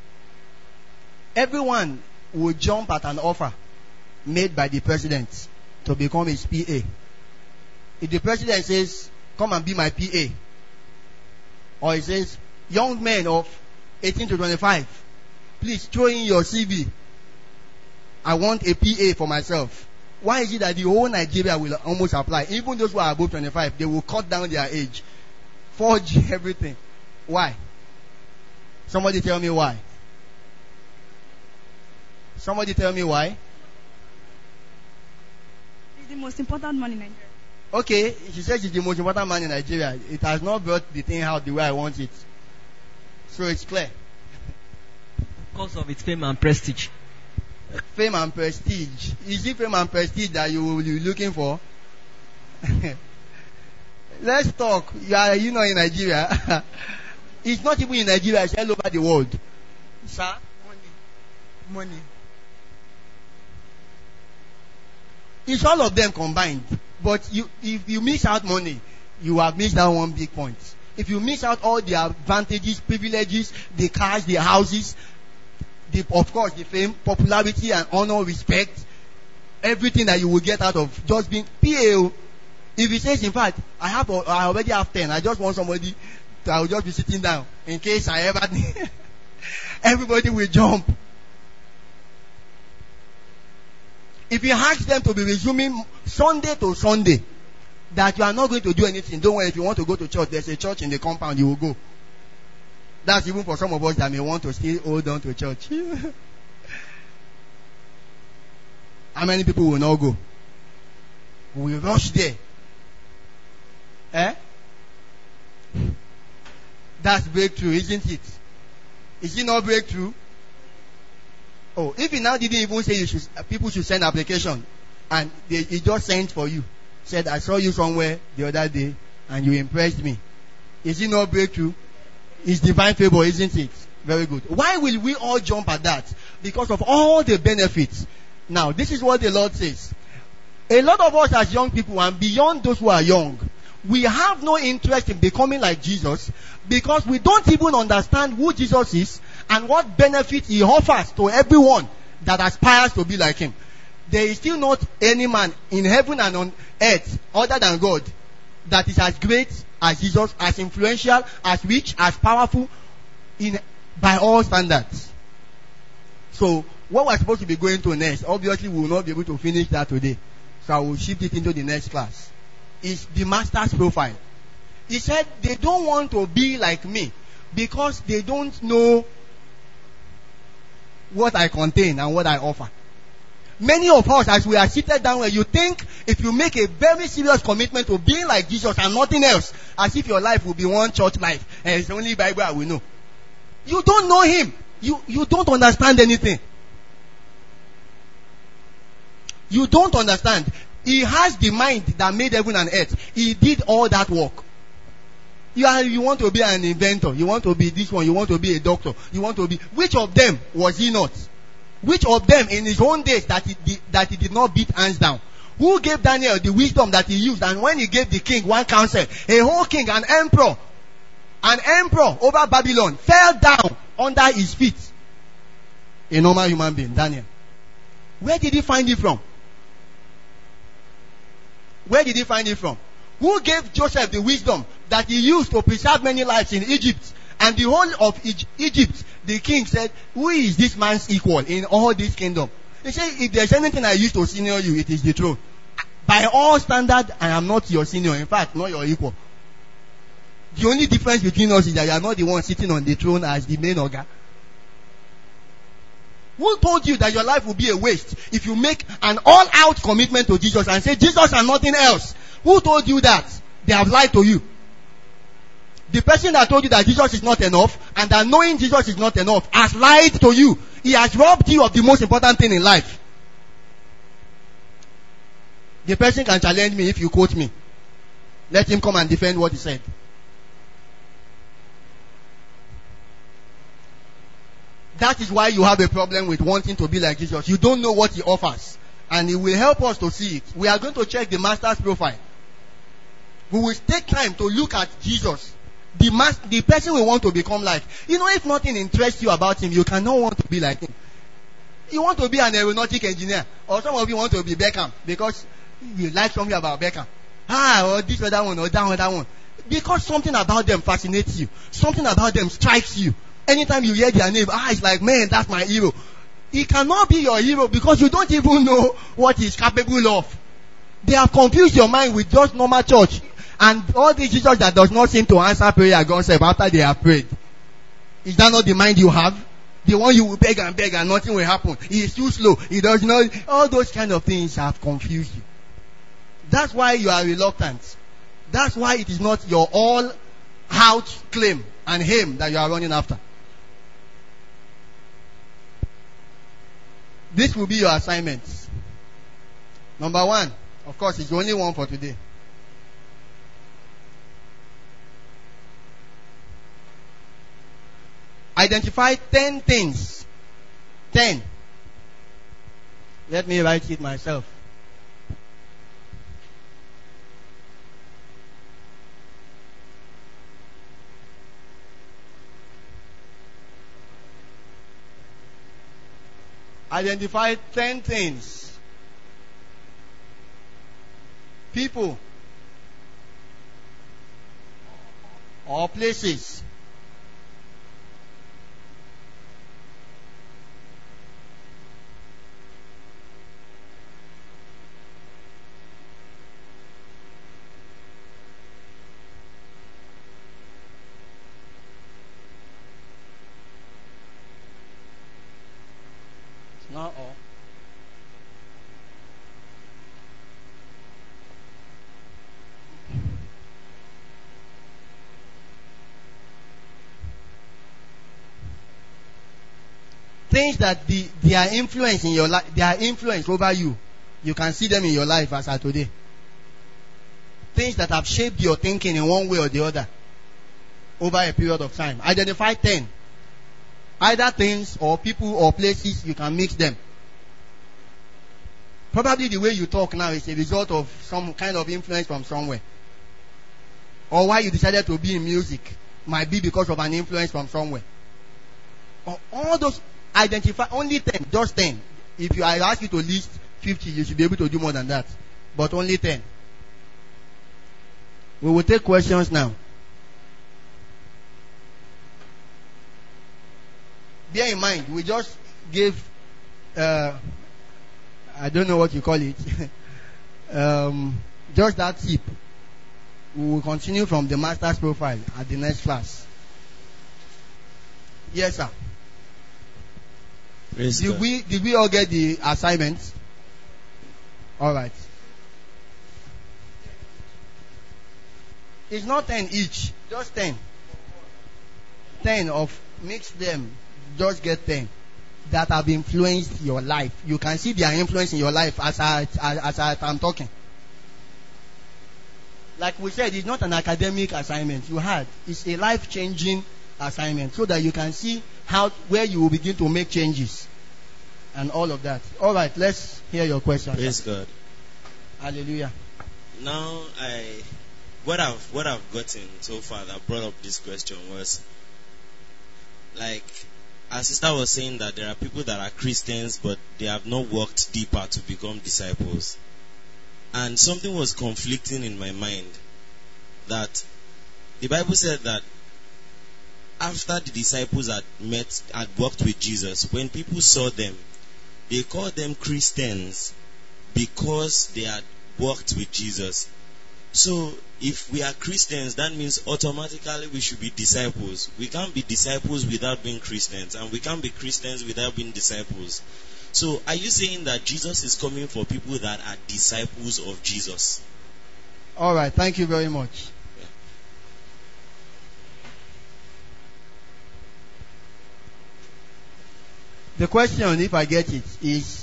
everyone will jump at an offer made by the president to become his PA? If the president says, come and be my PA, or he says, young men of 18 to 25, please throw in your CV. I want a PA for myself. Why is it that the whole Nigeria will almost apply? Even those who are above 25, they will cut down their age, forge everything. Why? Somebody tell me why. Somebody tell me why. It's the most important man in Nigeria. Okay, she says she's the most important man in Nigeria. It has not brought the thing out the way I want it. So it's clear. Because of its fame and prestige. Fame and prestige. Is it fame and prestige that you will be looking for? Let's talk. You know in Nigeria. It's not even in Nigeria, it's all over the world. Sir? Money. It's all of them combined. But if you miss out money, you have missed out one big point. If you miss out all the advantages, privileges, the cars, the houses, of course the fame, popularity and honor, respect, everything that you will get out of just being PA. If he says, in fact, I already have 10, I just want somebody that will just be sitting down in case I ever everybody will jump. If you ask them to be resuming Sunday to Sunday, that you are not going to do anything, don't worry, if you want to go to church, there's a church in the compound, you will go. That's even for some of us that may want to still hold on to church. How many people will not go? We will rush there. That's breakthrough, isn't it? Is it not breakthrough? Oh, if he now didn't even say people should send application, and he just sent for you, said, I saw you somewhere the other day, and you impressed me. Is it not breakthrough? It's divine favor, isn't it? Very good. Why will we all jump at that? Because of all the benefits. Now, this is what the Lord says. A lot of us as young people, and beyond those who are young, we have no interest in becoming like Jesus because we don't even understand who Jesus is and what benefit he offers to everyone that aspires to be like him. There is still not any man in heaven and on earth other than God that is as great as Jesus, as influential, as rich, as powerful by all standards. So what we're supposed to be going to next, obviously we will not be able to finish that today. So I will shift it into the next class. Is the master's profile. He said they don't want to be like me because they don't know what I contain and what I offer. Many of us, as we are seated down where you think if you make a very serious commitment to being like Jesus and nothing else, as if your life will be one church life and it's only Bible I will know. You don't know him. You don't understand anything. You don't understand. He has the mind that made heaven and earth. He did all that work. You want to be an inventor. You want to be this one. You want to be a doctor. You want to be... Which of them was he not? Which of them in his own days that he did not beat hands down? Who gave Daniel the wisdom that he used? And when he gave the king one counsel, a whole king, an emperor over Babylon fell down under his feet. A normal human being, Daniel. Where did he find it from? Where did he find it from? Who gave Joseph the wisdom that he used to preserve many lives in Egypt? And the whole of Egypt, the king said, who is this man's equal in all this kingdom? He said, if there's anything I used to senior you, it is the throne. By all standards, I am not your senior. In fact, not your equal. The only difference between us is that you are not the one sitting on the throne as the main organ. Who told you that your life will be a waste if you make an all-out commitment to Jesus and say, Jesus and nothing else? Who told you that? They have lied to you. The person that told you that Jesus is not enough and that knowing Jesus is not enough has lied to you. He has robbed you of the most important thing in life. The person can challenge me if you quote me. Let him come and defend what he said. That is why you have a problem with wanting to be like Jesus. You don't know what he offers. And it will help us to see it. We are going to check the master's profile. We will take time to look at Jesus. The person we want to become like. You know, if nothing interests you about him, you cannot want to be like him. You want to be an aeronautic engineer. Or some of you want to be Beckham. Because you like something about Beckham. Or this or that one, or that one. Because something about them fascinates you. Something about them strikes you. Anytime you hear their name, it's like, man, that's my hero. He cannot be your hero because you don't even know what he's capable of. They have confused your mind with just normal church. And all this Jesus that does not seem to answer prayer God said after they have prayed. Is that not the mind you have? The one you will beg and nothing will happen. He is too slow. He does not. All those kind of things have confused you. That's why you are reluctant. That's why it is not your all-out claim and aim that you are running after. This will be your assignments. Number 1, of course, it's the only one for today. Identify 10 things. 10. Let me write it myself. Identify 10 things. People or places not all. things that their influence in your life, their influence over you, you can see them in your life as at today. Things that have shaped your thinking in one way or the other over a period of time. Identify 10. Either things or people or places, you can mix them. Probably the way you talk now is a result of some kind of influence from somewhere. Or why you decided to be in music might be because of an influence from somewhere. Or all those, identify only 10, just 10. If I ask you to list 50, you should be able to do more than that. But only 10. We will take questions now. Bear in mind, we just gave, I don't know what you call it, just that tip. We will continue from the master's profile at the next class. Yes, sir. Did we all get the assignments? All right. It's not 10 each, just 10. 10 of, mix them, just get 10 that have influenced your life. You can see their influence in your life as I'm talking. Like we said, it's not an academic assignment you had. It's a life-changing assignment so that you can see where you will begin to make changes and all of that. All right, let's hear your question. Praise God. Hallelujah. Now, what I've gotten so far that brought up this question was, like, our sister was saying that there are people that are Christians, but they have not worked deeper to become disciples. And something was conflicting in my mind, that the Bible said that after the disciples had worked with Jesus, when people saw them, they called them Christians because they had worked with Jesus. So, if we are Christians, that means automatically we should be disciples. We can't be disciples without being Christians, and we can't be Christians without being disciples. So, are you saying that Jesus is coming for people that are disciples of Jesus? All right, thank you very much. Yeah. The question, if I get it, is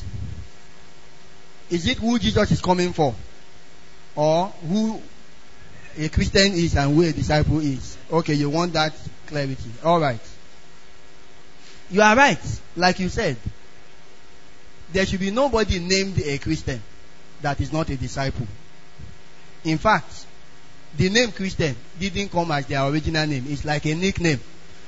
it who Jesus is coming for? Or who a Christian is and who a disciple is? Okay, you want that clarity. All right. You are right. Like you said, there should be nobody named a Christian that is not a disciple. In fact, the name Christian didn't come as their original name. It's like a nickname.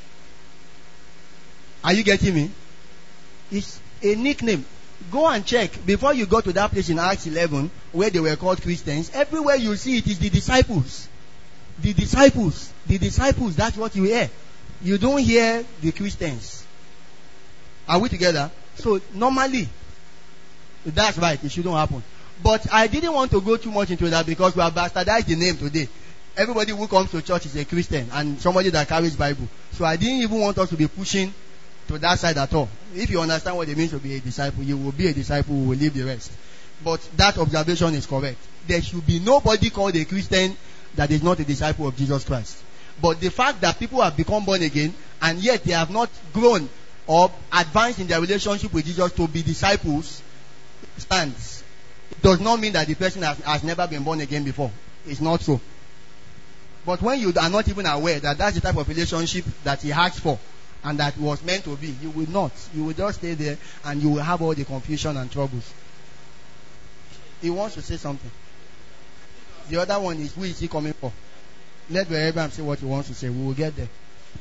Are you getting me? It's a nickname. Go and check. Before you go to that place in Acts 11 where they were called Christians, everywhere you see it is the disciples. The disciples. The disciples, that's what you hear. You don't hear the Christians. Are we together? So normally, that's right, it shouldn't happen. But I didn't want to go too much into that because we have bastardized the name today. Everybody who comes to church is a Christian and somebody that carries Bible. So I didn't even want us to be pushing to that side at all. If you understand what it means to be a disciple, you will be a disciple who will leave the rest. But that observation is correct. There should be nobody called a Christian that is not a disciple of Jesus Christ. But the fact that people have become born again and yet they have not grown or advanced in their relationship with Jesus to be disciples stands. It does not mean that the person has never been born again before. It's not so. But when you are not even aware that that's the type of relationship that he asked for and that was meant to be, you will not. You will just stay there and you will have all the confusion and troubles. He wants to say something. The other one is, who is he coming for? Let Abraham say what he wants to say. We will get there.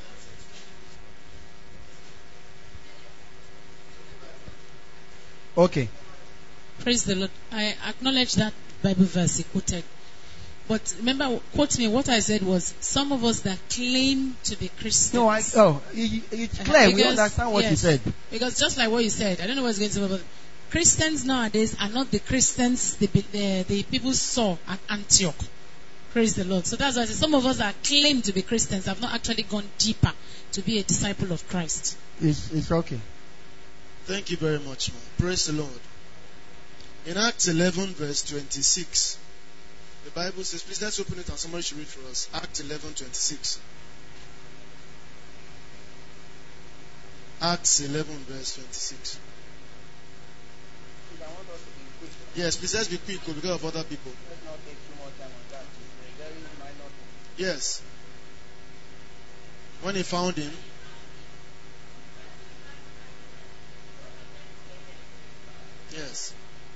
Okay. Praise the Lord. I acknowledge that Bible verse he quoted. But remember, quote me, what I said was, some of us that claim to be Christians. No, it's clear. We understand what you said. Because just like what you said, I don't know what's going to be, but Christians nowadays are not the Christians the people saw at Antioch. Praise the Lord. So that's why I said some of us that claim to be Christians have not actually gone deeper to be a disciple of Christ. It's okay. Thank you very much, man. Praise the Lord. In Acts 11 verse 26, the Bible says, please let's open it and somebody should read for us. Acts 11:26. Acts 11 verse 26. Yes, please let's be quick because of other people. Let's not take too much time on that. It's a very minor thing. Yes. When he found him, yes.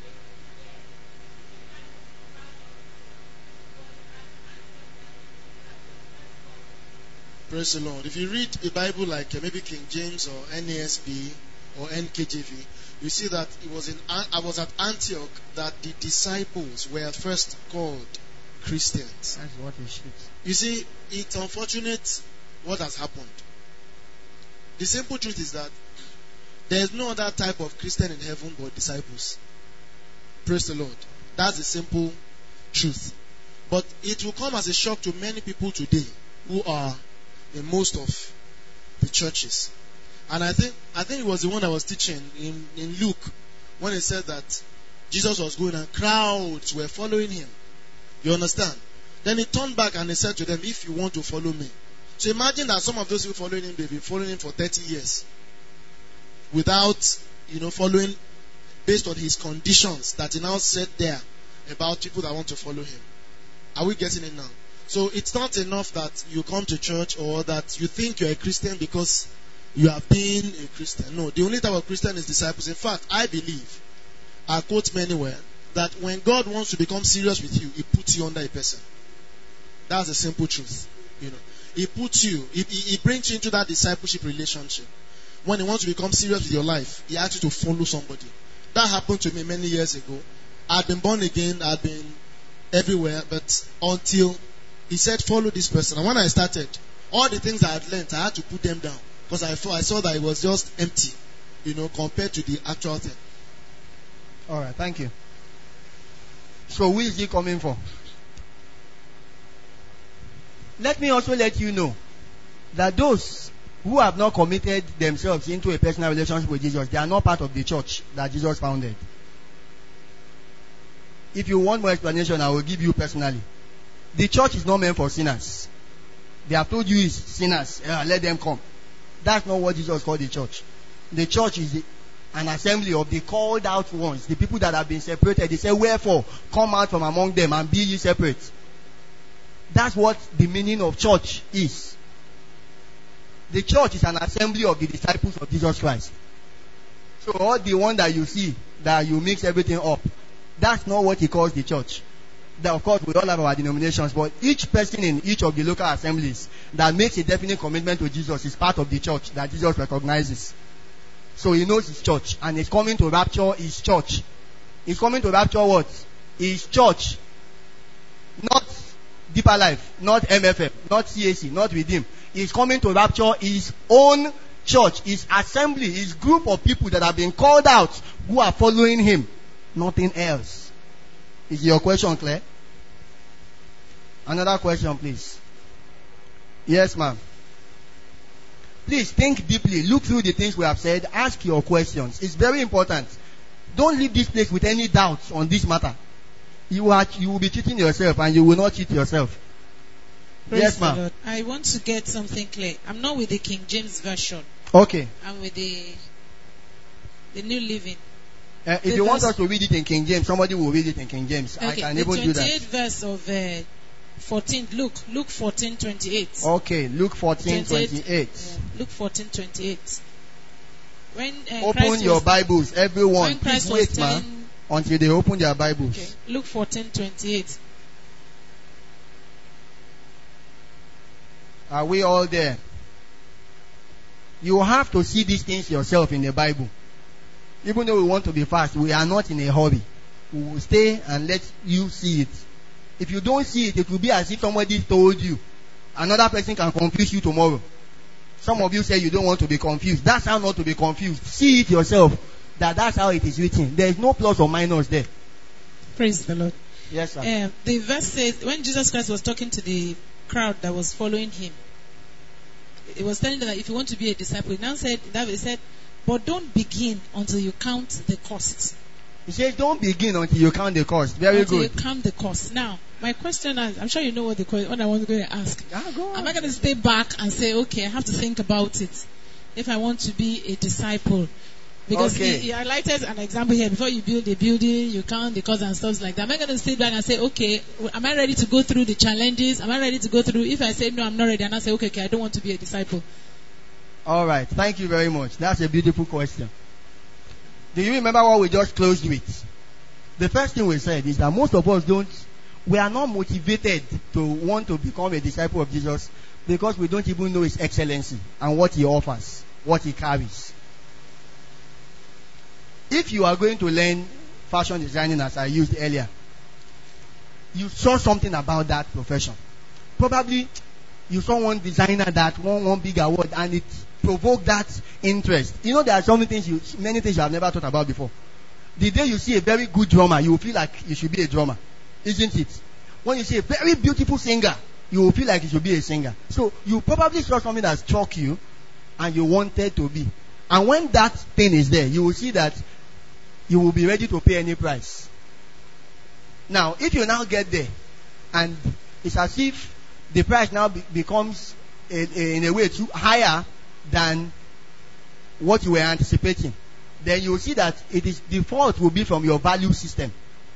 Praise the Lord. If you read a Bible like maybe King James or NASB or NKJV, you see that I was at Antioch that the disciples were first called Christians. That's what it should. You see, it's unfortunate what has happened. The simple truth is that there is no other type of Christian in heaven but disciples. Praise the Lord. That's the simple truth. But it will come as a shock to many people today who are in most of the churches. And I think it was the one I was teaching in Luke when he said that Jesus was going and crowds were following him. You understand? Then he turned back and he said to them, if you want to follow me. So imagine that some of those who following him, they've been following him for 30 years without, following based on his conditions that he now said there about people that want to follow him. Are we getting it now? So it's not enough that you come to church or that you think you're a Christian because you have been a Christian. No, the only type of Christian is disciples. In fact, I believe, I quote many where, that when God wants to become serious with you, He puts you under a person. That's the simple truth. He puts you, he brings you into that discipleship relationship. When He wants to become serious with your life, He asks you to follow somebody. That happened to me many years ago. I'd been born again, I'd been everywhere, but until He said, follow this person. And when I started, all the things I had learned, I had to put them down. Because I saw that it was just empty, compared to the actual thing. Alright, thank you. So who is he coming for? Let me also let you know that those who have not committed themselves into a personal relationship with Jesus, they are not part of the church that Jesus founded. If you want more explanation, I will give you personally. The church is not meant for sinners. They have told you it's sinners. Let them come. That's not what Jesus called the church. The church is an assembly of the called out ones, the people that have been separated. They say, wherefore, come out from among them and be ye separate. That's what the meaning of church is. The church is an assembly of the disciples of Jesus Christ. So all the one that you see, that you mix everything up, that's not what He calls the church. That, of course, we all have our denominations, but each person in each of the local assemblies that makes a definite commitment to Jesus is part of the church that Jesus recognizes. So He knows His church, and He's coming to rapture His church. He's coming to rapture what? His church. Not Deeper Life, not MFM, not CAC, not Redeem. He's coming to rapture His own church, His assembly, His group of people that have been called out who are following Him. Nothing else. Is your question clear? Another question, please. Yes, ma'am. Please think deeply. Look through the things we have said. Ask your questions. It's very important. Don't leave this place with any doubts on this matter. You will be cheating yourself, and you will not cheat yourself. Praise yes, ma'am. the Lord. I want to get something clear. I'm not with the King James Version. Okay. I'm with the New Living. If you want us to read it in King James, somebody will read it in King James. Okay. I can even do that. The 28th verse of 14. Luke 14:28. Okay, Luke 14:28. Yeah, Luke 14:28. When open your Bibles, everyone. Please wait, man, until they open their Bibles. Okay. Luke 14:28. Are we all there? You have to see these things yourself in the Bible. Even though we want to be fast, we are not in a hurry. We will stay and let you see it. If you don't see it, it will be as if somebody told you. Another person can confuse you tomorrow. Some of you say you don't want to be confused. That's how not to be confused. See it yourself. That's how it is written. There is no plus or minus there. Praise the Lord. Yes, sir. The verse says, when Jesus Christ was talking to the crowd that was following Him, He was telling them that if you want to be a disciple, He now said, but don't begin until you count the cost. He says, don't begin until you count the cost. Very good. Until you count the cost. Now, my question is, I'm sure you know what I was going to ask. Go on. Am I going to stay back and say, okay, I have to think about it? if I want to be a disciple? Because Okay. he highlighted an example here. Before you build a building, you count the cost and stuff like that. Am I going to sit back and say, okay, am I ready to go through the challenges? Am I ready to go through? If I say no, I'm not ready, and I say, okay, I don't want to be a disciple. All right. Thank you very much. That's a beautiful question. Do you remember what we just closed with? The first thing we said is that most of us we are not motivated to want to become a disciple of Jesus because we don't even know His excellency and what He offers, what He carries. If you are going to learn fashion designing, as I used earlier, you saw something about that profession. Probably you saw one designer that won one big award and it provoked that interest. You know, there are many things you have never thought about before. The day you see a very good drummer, you will feel like you should be a drummer. Isn't it? When you see a very beautiful singer, you will feel like you should be a singer. So you probably saw something that struck you and you wanted to be. And when that thing is there, you will see that you will be ready to pay any price. Now, if you now get there and it's as if the price now becomes in a way too higher than what you were anticipating, then you will see that the fault will be from your value system.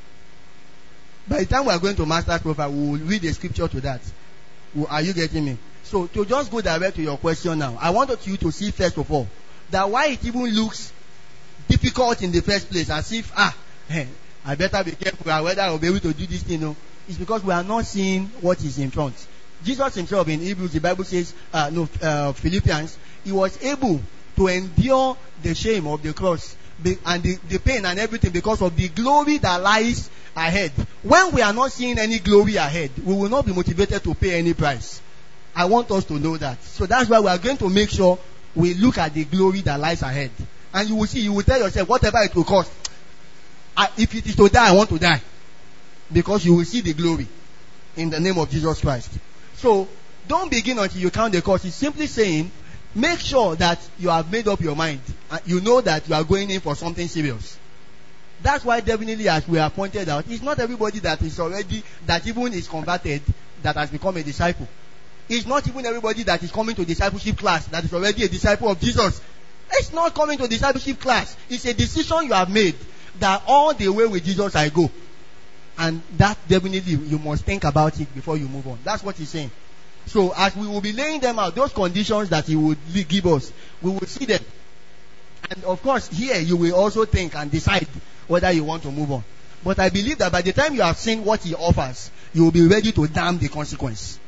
By the time we are going to Master's Profile, we will read the scripture to that. Are you getting me? So to just go direct to your question now, I wanted you to see first of all that why it even looks difficult in the first place, as if I better be careful whether I will be able to do this thing. No, it's because we are not seeing what is in front. Jesus himself in Hebrews, the Bible says, Philippians, he was able to endure the shame of the cross and the pain and everything because of the glory that lies ahead. When we are not seeing any glory ahead, we will not be motivated to pay any price. I want us to know that. So that's why we are going to make sure we look at the glory that lies ahead. And you will see, you will tell yourself, whatever it will cost, if it is to die, I want to die. Because you will see the glory in the name of Jesus Christ. So, don't begin until you count the cost. It's simply saying, make sure that you have made up your mind. You know that you are going in for something serious. That's why definitely, as we have pointed out, it's not everybody that even is converted that has become a disciple. It's not even everybody that is coming to discipleship class that is already a disciple of Jesus. It's not coming to discipleship class. It's a decision you have made that all the way with Jesus I go. And that definitely you must think about it before you move on. That's what he's saying. So as we will be laying them out, those conditions that he would give us, we will see them. And of course, here you will also think and decide whether you want to move on. But I believe that by the time you have seen what he offers, you will be ready to damn the consequence.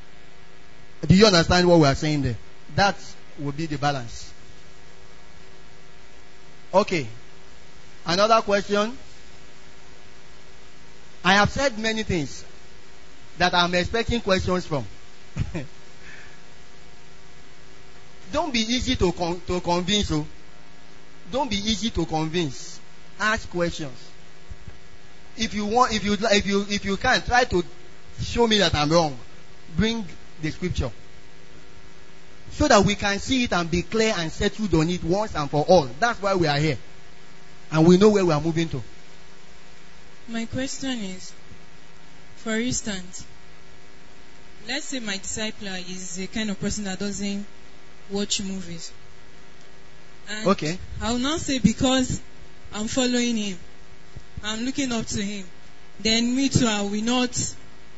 Do you understand what we are saying there? That will be the balance. Okay. Another question. I have said many things that I'm expecting questions from. Don't be easy to convince. Don't be easy to convince. Ask questions. If you can, try to show me that I'm wrong. Bring the scripture. So that we can see it and be clear and settled on it once and for all. That's why we are here. And we know where we are moving to. My question is, for instance, let's say my discipler is the kind of person that doesn't watch movies. And okay. I will not say because I'm following him, I'm looking up to him, then me too, I will not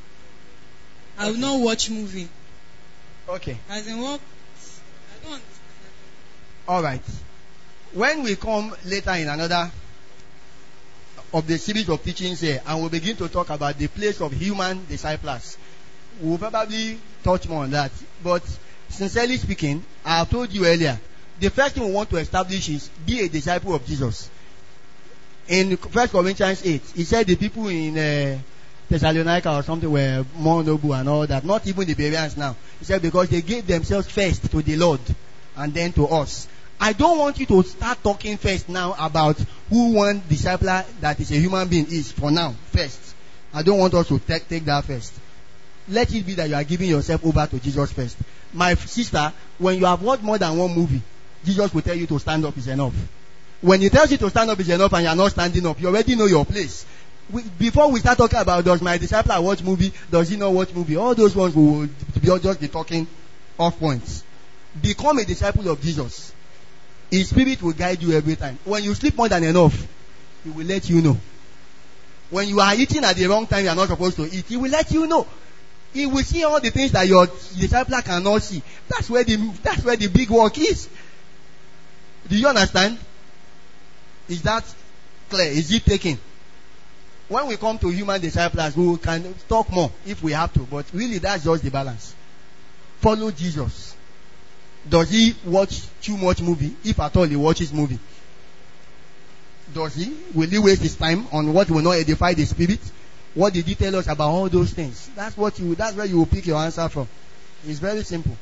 watch movie. Okay. As in what? I don't understand. Alright. When we come later in another of the series of teachings here, and we'll begin to talk about the place of human disciples, we'll probably touch more on that. But sincerely speaking, I have told you earlier, the first thing we want to establish is be a disciple of Jesus. In 1 Corinthians 8, he said the people in Thessalonica or something were more noble and all that. Not even the Bereans now. He said because they gave themselves first to the Lord and then to us. I don't want you to start talking first now about who one discipler that is a human being is for now. First. I don't want us to take that first. Let it be that you are giving yourself over to Jesus first. My sister, when you have watched more than one movie, Jesus will tell you to stand up is enough. When he tells you to stand up is enough and you are not standing up, you already know your place. Before we start talking about does my discipler watch movie, does he not watch movie, all those ones we will just be talking off points. become a disciple of Jesus. His spirit will guide you every time. When you sleep more than enough, he will let you know. When you are eating at the wrong time you are not supposed to eat, he will let you know. He will see all the things that your disciple cannot see. That's where the big work is. Do you understand? Is that clear? Is it taken? When we come to human disciples, we can talk more if we have to, but really that's just the balance. Follow Jesus. Does he watch too much movie? If at all he watches movie. Does he? Will he waste his time on what will not edify the spirit? What did he tell us about all those things? That's where you will pick your answer from. It's very simple.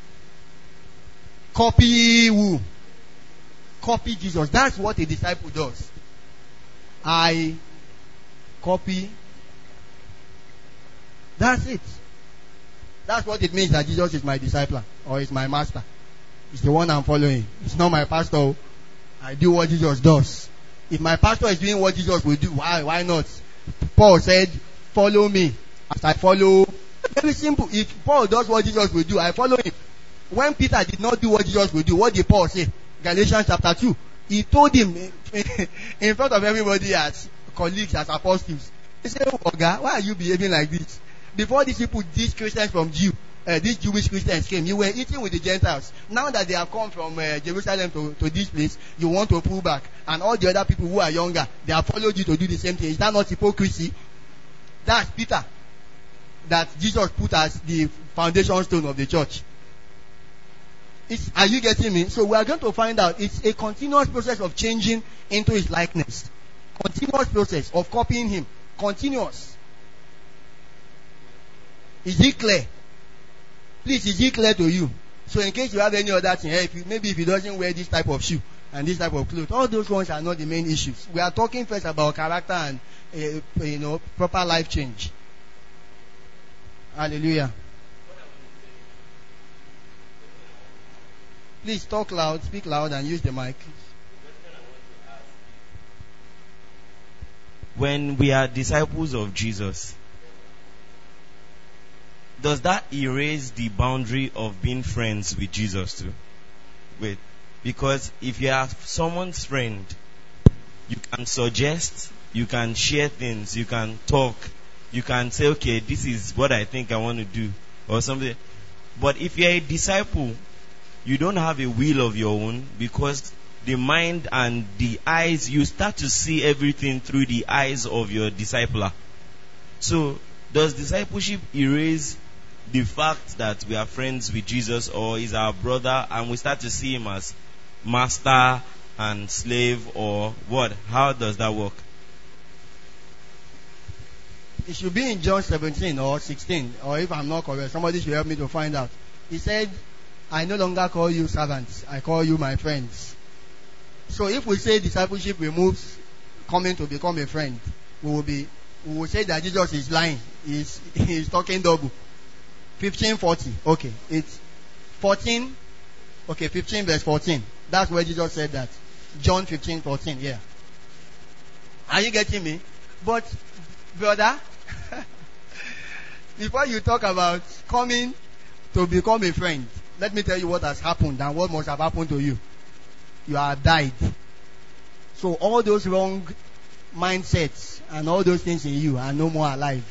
Copy who? Copy Jesus. That's what a disciple does. I copy. That's it. That's what it means that Jesus is my disciple or is my master. It's the one I'm following. It's not my pastor. I do what Jesus does. If my pastor is doing what Jesus will do, why not? Paul said, follow me as I follow. Very simple. If Paul does what Jesus will do, I follow him. When Peter did not do what Jesus will do, what did Paul say? Galatians chapter 2. He told him in front of everybody as colleagues, as apostles. He said, Oga, why are you behaving like this? Before these people, these Christians from these Jewish Christians came, you were eating with the Gentiles. Now that they have come from Jerusalem to this place, you want to pull back. And all the other people who are younger, they have followed you to do the same thing. Is that not hypocrisy? That's Peter. That Jesus put as the foundation stone of the church. Are you getting me? So we are going to find out it's a continuous process of changing into his likeness. Continuous process of copying him. Continuous. Is it clear? Please, is it clear to you? So in case you have any other thing, maybe if he doesn't wear this type of shoe and this type of clothes, all those ones are not the main issues. We are talking first about character and proper life change. Hallelujah. Please talk loud, speak loud, and use the mic. When we are disciples of Jesus, does that erase the boundary of being friends with Jesus too? Wait, because if you are someone's friend, you can suggest, you can share things, you can talk, you can say, okay, this is what I think I want to do, or something. But if you're a disciple, you don't have a will of your own, because the mind and the eyes, you start to see everything through the eyes of your discipler. So, does discipleship erase the fact that we are friends with Jesus, or is our brother and we start to see him as master and slave, or what? How does that work? It should be in John 17 or 16, or if I'm not correct, somebody should help me to find out. He said, I no longer call you servants, I call you my friends. So if we say discipleship removes coming to become a friend, we will say that Jesus is lying. He's talking double. 15:40. Okay. It's 14. Okay, 15 verse 14. That's where Jesus said that. John 15:14. Yeah. Are you getting me? But, brother, before you talk about coming to become a friend, let me tell you what has happened and what must have happened to you. You have died. So all those wrong mindsets and all those things in you are no more alive.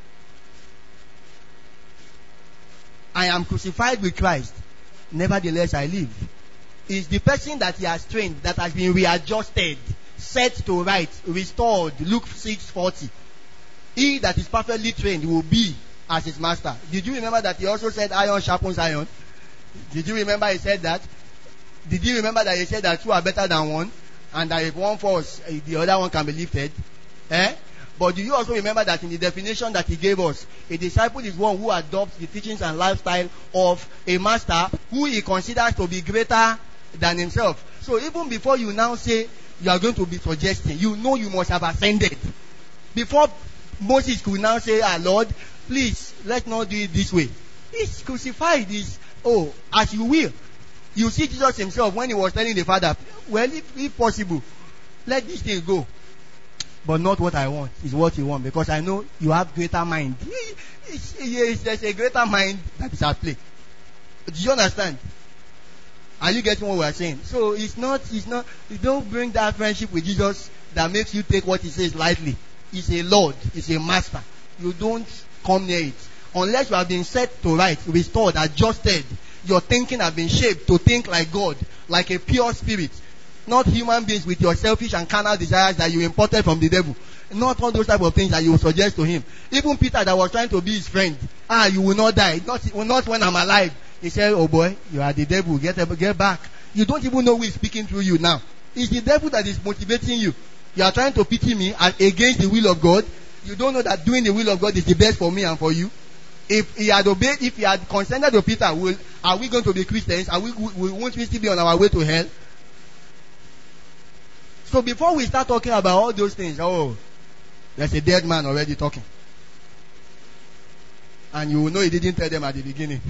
I am crucified with Christ. Nevertheless I live. It's the person that he has trained that has been readjusted, set to right, restored. Luke 6:40. He that is perfectly trained will be as his master. Did you remember that he also said iron sharpens iron? Did you remember he said that? Did you remember that he said that two are better than one? And that if one falls, the other one can be lifted? But do you also remember that in the definition that he gave us, a disciple is one who adopts the teachings and lifestyle of a master who he considers to be greater than himself. So even before you now say you are going to be suggesting, you know you must have ascended. Before Moses could now say, Lord, please, let's not do it this way. He's crucified. As you will. You see Jesus himself when he was telling the Father, well, if possible, let this thing go. But not what I want, is what you want, because I know you have greater mind. There's a greater mind that is at play. Do you understand? Are you getting what we are saying? So it's not, you don't bring that friendship with Jesus that makes you take what he says lightly. He's a Lord, he's a master. You don't come near it. Unless you have been set to right, restored, adjusted. Your thinking has been shaped to think like God, like a pure spirit. Not human beings with your selfish and carnal desires that you imported from the devil. Not all those type of things that you will suggest to him. Even Peter that was trying to be his friend. You will not die. Not when I'm alive. He said, oh boy, you are the devil. Get back. You don't even know who is speaking through you now. It's the devil that is motivating you. You are trying to pity me against the will of God. You don't know that doing the will of God is the best for me and for you. If he had obeyed, if he had consented to Peter, are we going to be Christians? Won't we still be on our way to hell? So before we start talking about all those things, there's a dead man already talking. And you will know he didn't tell them at the beginning.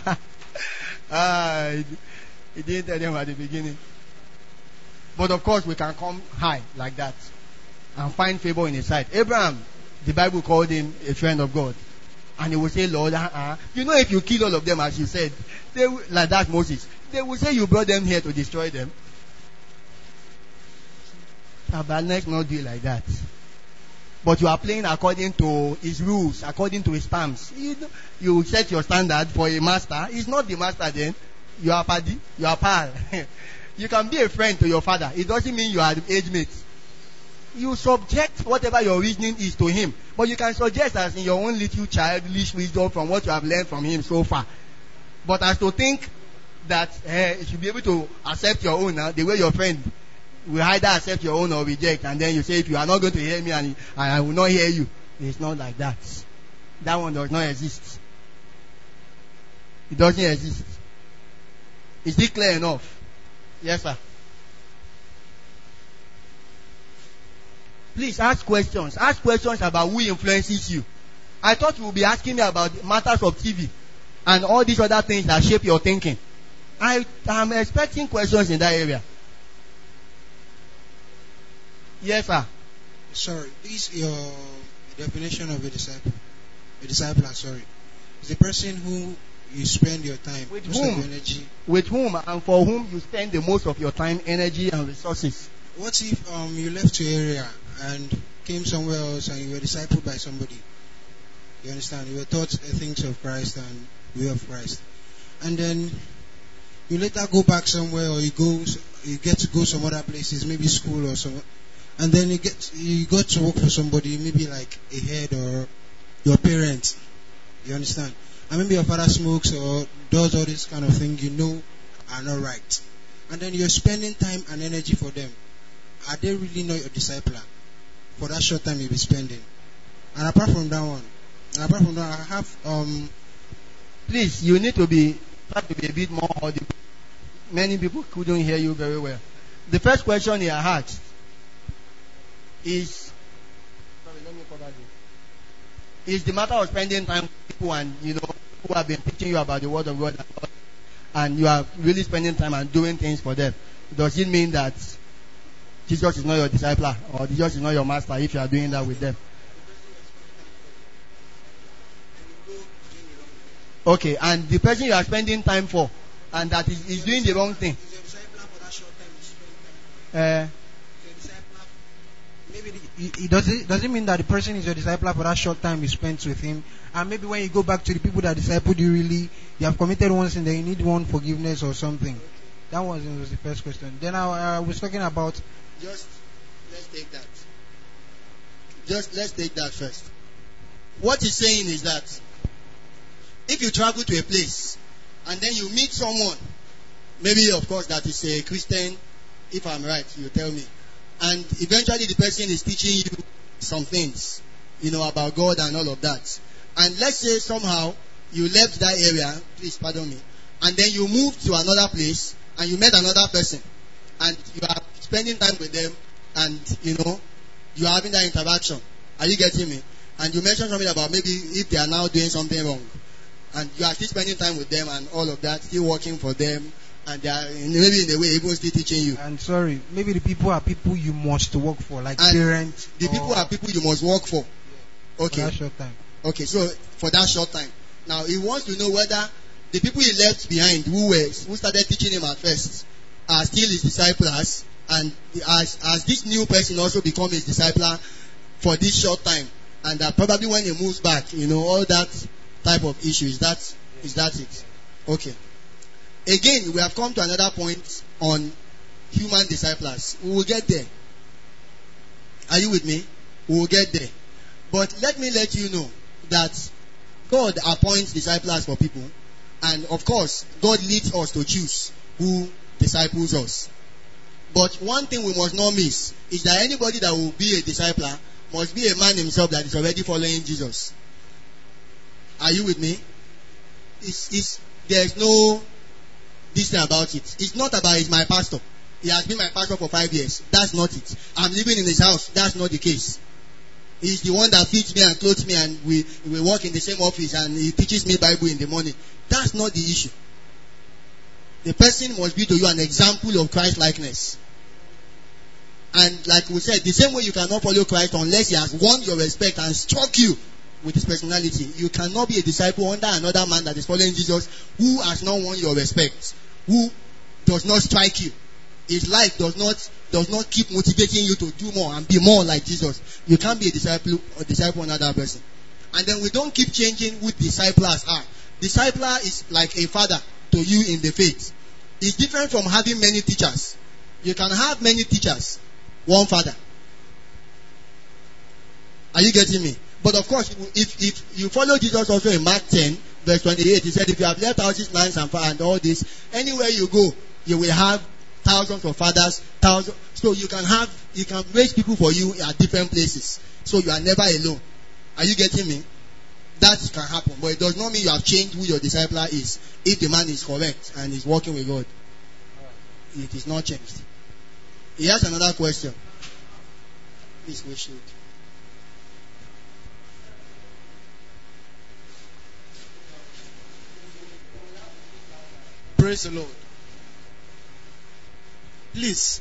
He didn't tell them at the beginning. But of course we can come high like that and find favor in his sight. Abraham, the Bible called him a friend of God. And he will say, Lord, you know, if you kill all of them, as you said, like that Moses, they will say you brought them here to destroy them. Tabernacle not do it like that. But you are playing according to his rules, according to his terms. You set your standard for a master. He's not the master then. You are paddy, you are pal. You can be a friend to your father. It doesn't mean you are age mates. You subject whatever your reasoning is to him. But you can suggest as in your own little childish wisdom from what you have learned from him so far. But as to think that you should be able to accept your own now, the way your friend will either accept your own or reject, and then you say, if you are not going to hear me and I will not hear you. It's not like that. That one does not exist. It doesn't exist. Is it clear enough? Yes, sir. Please ask questions. Ask questions about who influences you. I thought you would be asking me about matters of TV and all these other things that shape your thinking. I am expecting questions in that area. Yes, sir. Sorry, this is your definition of a disciple. A disciple, sorry, is a person who you spend your time, with most whom, of your energy. With whom and for whom you spend the most of your time, energy, and resources. What if you left your area and came somewhere else and you were discipled by somebody? You understand? You were taught the things of Christ and the way of Christ, and then you later go back somewhere, or you get to go some other places, maybe school or somewhere. And then you got to work for somebody, maybe like a head or your parents. You understand? And maybe your father smokes or does all this kind of thing you know are not right. And then you're spending time and energy for them. Are they really not your discipler for that short time you'll be spending? And apart from that one, I have please, you need to try to be a bit more audible. Many people couldn't hear you very well. The first question he asked is the matter of spending time with people and who have been teaching you about the word of God and you are really spending time and doing things for them. Does it mean that Jesus is not your discipler or Jesus is not your master if you are doing that with them? Okay, and the person you are spending time for and that is doing the wrong thing. Maybe does it mean that the person is your disciple for that short time you spent with him, and maybe when you go back to the people that discipled you, you have committed one sin, then you need one forgiveness or something? That was the first question. Then I was talking about. Let's take that first. What he's saying is that if you travel to a place and then you meet someone, maybe of course that is a Christian, if I'm right, you tell me. And eventually the person is teaching you some things, about God and all of that. And let's say somehow you left that area, please pardon me, and then you moved to another place and you met another person and you are spending time with them and, you are having that interaction. Are you getting me? And you mentioned something about maybe if they are now doing something wrong and you are still spending time with them and all of that, still working for them. And they are maybe in a way even still teaching you. And sorry, maybe the people are people you must work for, like and parents. The people are people you must work for. Okay. For that short time. Okay, so for that short time. Now he wants to know whether the people he left behind who started teaching him at first are still his disciples, and as this new person also become his discipler for this short time, and probably when he moves back, all that type of issue. Is that it? Okay. Again, we have come to another point on human disciples. We will get there. Are you with me? We will get there. But let me let you know that God appoints disciples for people, and of course, God leads us to choose who disciples us. But one thing we must not miss is that anybody that will be a discipler must be a man himself that is already following Jesus. Are you with me? There's no this thing about it. It's not about he's my pastor. He has been my pastor for 5 years. That's not it. I'm living in his house. That's not the case. He's the one that feeds me and clothes me, and we work in the same office, and he teaches me Bible in the morning. That's not the issue. The person must be to you an example of Christ likeness. And like we said, the same way you cannot follow Christ unless he has won your respect and struck you with his personality. You cannot be a disciple under another man that is following Jesus who has not won your respect, who does not strike you. His life does not keep motivating you to do more and be more like Jesus. You can't be a disciple another person. And then we don't keep changing who disciples are. Discipler is like a father to you in the faith. It's different from having many teachers. You can have many teachers, one father. Are you getting me? But of course, if you follow Jesus also in Mark 10, verse 28, he said, if you have left houses, lands, and all this, anywhere you go, you will have thousands of fathers, so you can raise people for you at different places. So you are never alone. Are you getting me? That can happen, but it does not mean you have changed who your discipler is. If the man is correct and is working with God, it is not changed. He has another question. Please, we should. Praise the Lord. Please,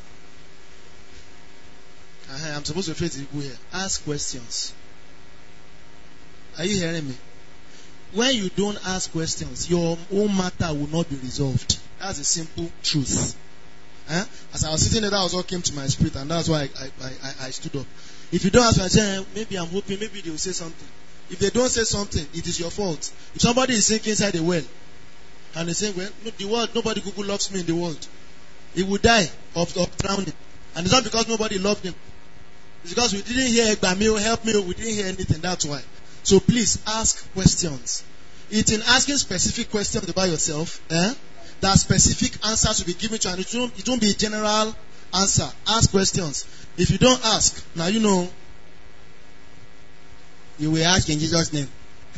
I'm supposed to face the people here. Ask questions. Are you hearing me? When you don't ask questions, your own matter will not be resolved. That's a simple truth. As I was sitting there, that was what came to my spirit, and that's why I stood up. If you don't ask, I say, maybe I'm hoping, maybe they will say something. If they don't say something, it is your fault. If somebody is sinking inside a well, and they say, well, the world, nobody Google loves me in the world. He will die of drowning. And it's not because nobody loved him. It's because we didn't hear Egbamio, help me, we didn't hear anything. That's why. So please ask questions. It's in asking specific questions about yourself, that specific answers will be given to you, and it won't be a general answer. Ask questions. If you don't ask, now you know. You will ask in Jesus' name.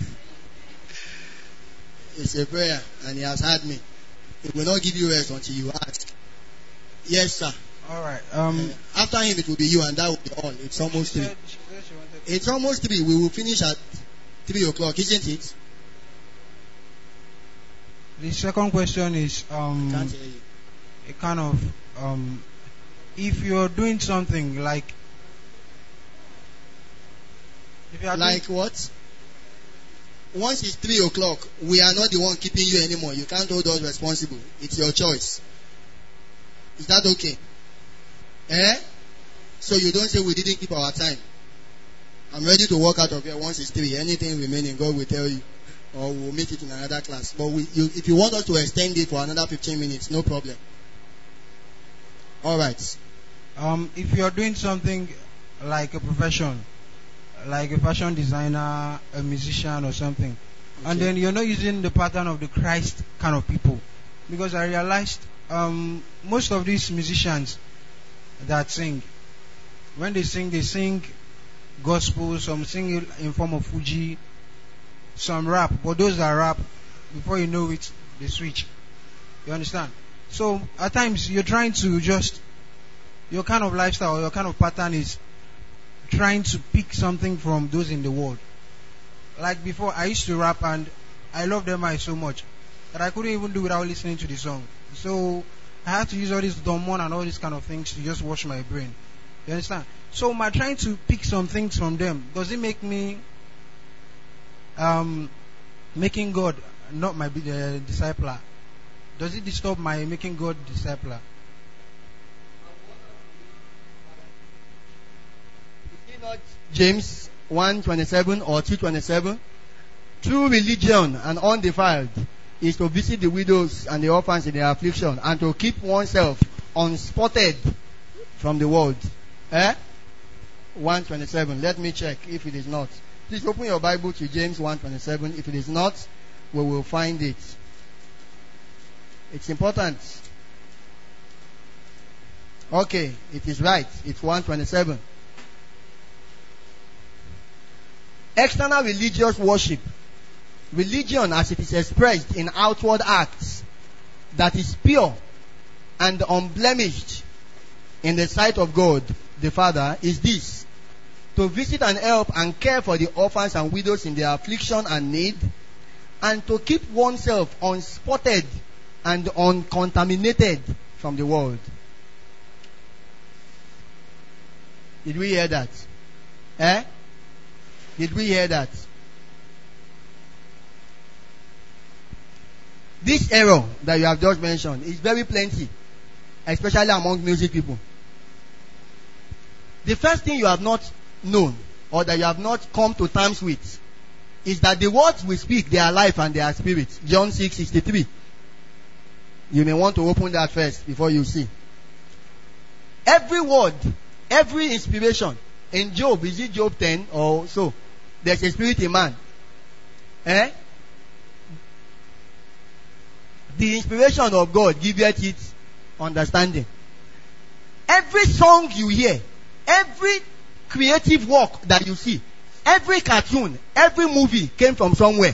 It's a prayer, and he has heard me. He will not give you rest until you ask. Yes, sir. All right. After him, it will be you, and that will be all. It's almost 3. It's almost 3. We will finish at 3 o'clock, isn't it? The second question is Can't hear you. a kind of if you're doing something like what? Once it's 3 o'clock, we are not the one keeping you anymore. You can't hold us responsible. It's your choice. Is that okay? So you don't say we didn't keep our time. I'm ready to walk out of here once it's 3. Anything remaining, God will tell you. Or we'll meet it in another class. But if you want us to extend it for another 15 minutes, no problem. Alright. If you're doing something like a profession, like a fashion designer, a musician or something, okay, and then you're not using the pattern of the Christ kind of people, because I realized most of these musicians that sing, when they sing gospel, some sing it in form of Fuji, some rap, but those that rap, before you know it, they switch. You understand? So at times you're trying to your kind of lifestyle, your kind of pattern is trying to pick something from those in the world. Like before, I used to rap and I love them so much that I couldn't even do without listening to the song. So I had to use all this Domon and all these kind of things to just wash my brain. You understand? So my trying to pick some things from them, does it make me making God not my discipler, does it disturb my making God discipler? Is it not James 1:27 or 2:27? True religion and undefiled is to visit the widows and the orphans in their affliction and to keep oneself unspotted from the world. 1:27. Let me check if it is not. Please open your Bible to James 1:27. If it is not, we will find it. It's important. Okay, it is right. It's 1:27. External religious worship. Religion as it is expressed in outward acts that is pure and unblemished in the sight of God the Father is this: to visit and help and care for the orphans and widows in their affliction and need, and to keep oneself unspotted and uncontaminated from the world. Did we hear that? Did we hear that? This error that you have just mentioned is very plenty, especially among music people. The first thing you have not known or that you have not come to terms with is that the words we speak, they are life and they are spirit. John 6:63. You may want to open that first before you see. Every word, every inspiration in Job, is it Job 10 or so? There's a spirit in man. The inspiration of God giveth it understanding. Every song you hear, every creative work that you see, every cartoon, every movie came from somewhere.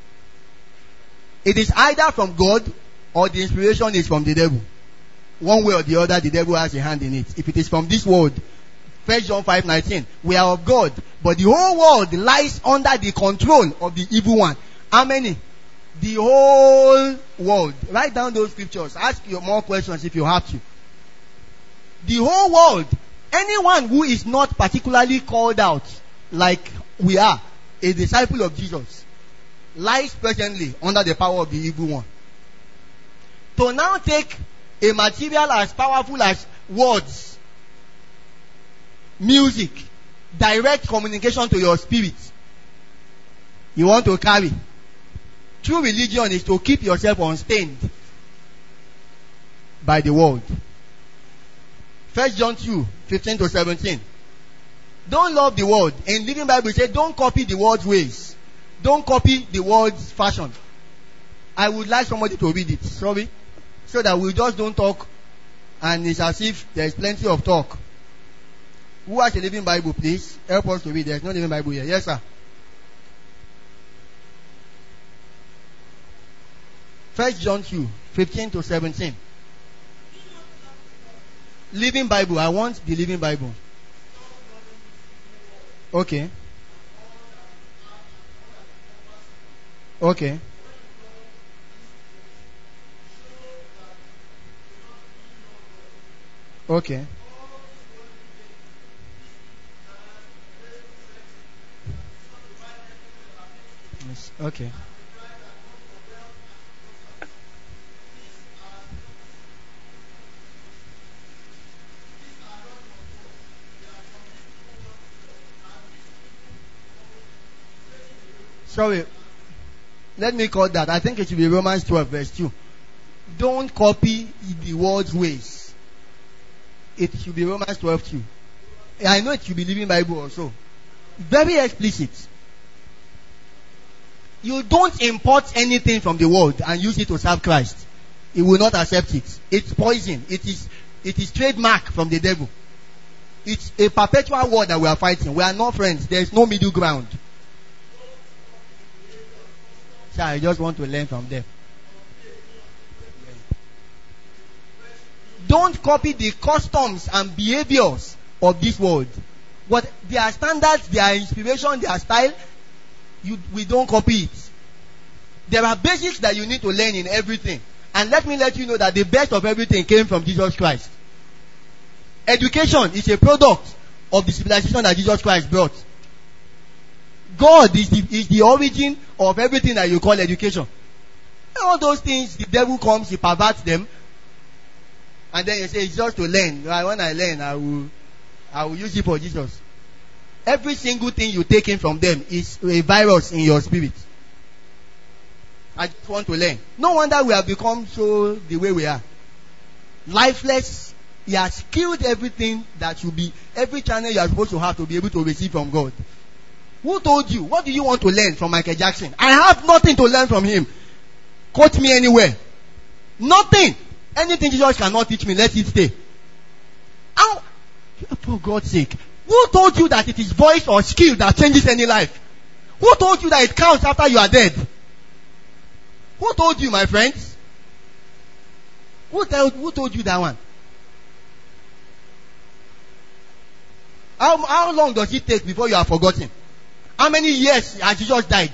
It is either from God or the inspiration is from the devil. One way or the other, the devil has a hand in it. If it is from this world, 1 John 5:19, we are of God, but the whole world lies under the control of the evil one. How many? The whole world. Write down those scriptures. Ask you more questions if you have to. The whole world. Anyone who is not particularly called out, like we are, a disciple of Jesus, lies presently under the power of the evil one. To now take a material as powerful as words, music, direct communication to your spirit, you want to carry. True religion is to keep yourself unstained by the world. 1 John 2:15-17. Don't love the world. In Living Bible it says don't copy the world's ways. Don't copy the world's fashion. I would like somebody to read it. Sorry. So that we just don't talk and it's as if there is plenty of talk. Who has a Living Bible, please? Help us to read. There is no Living Bible here. Yes, sir. 1 John 2:15-17. Living Bible. I want the Living Bible. Okay. Okay. Okay. Yes. Okay. Sorry. Let me call that. I think it should be Romans 12:2. Don't copy the world's ways. It should be Romans 12:2. I know it should be Living Bible also. Very explicit. You don't import anything from the world and use it to serve Christ. He will not accept it. It's poison. It is trademark from the devil. It's a perpetual war that we are fighting. We are not friends. There is no middle ground. So I just want to learn from them. Don't copy the customs and behaviors of this world. But their standards, their inspiration, their style, we don't copy it. There are basics that you need to learn in everything. And let me let you know that the best of everything came from Jesus Christ. Education is a product of the civilization that Jesus Christ brought. God is the origin of everything that you call education. All those things, the devil comes, he perverts them. And then you say, it's just to learn. When I learn, I will use it for Jesus. Every single thing you take in from them is a virus in your spirit. I just want to learn. No wonder we have become so the way we are. Lifeless. He has killed everything that should be, every channel you are supposed to have to be able to receive from God. Who told you? What do you want to learn from Michael Jackson? I have nothing to learn from him. Quote me anywhere. Nothing. Anything Jesus cannot teach me, let it stay. How? For God's sake. Who told you that it is voice or skill that changes any life? Who told you that it counts after you are dead? Who told you, my friends? Who told you that one? How long does it take before you are forgotten? How many years has Jesus died?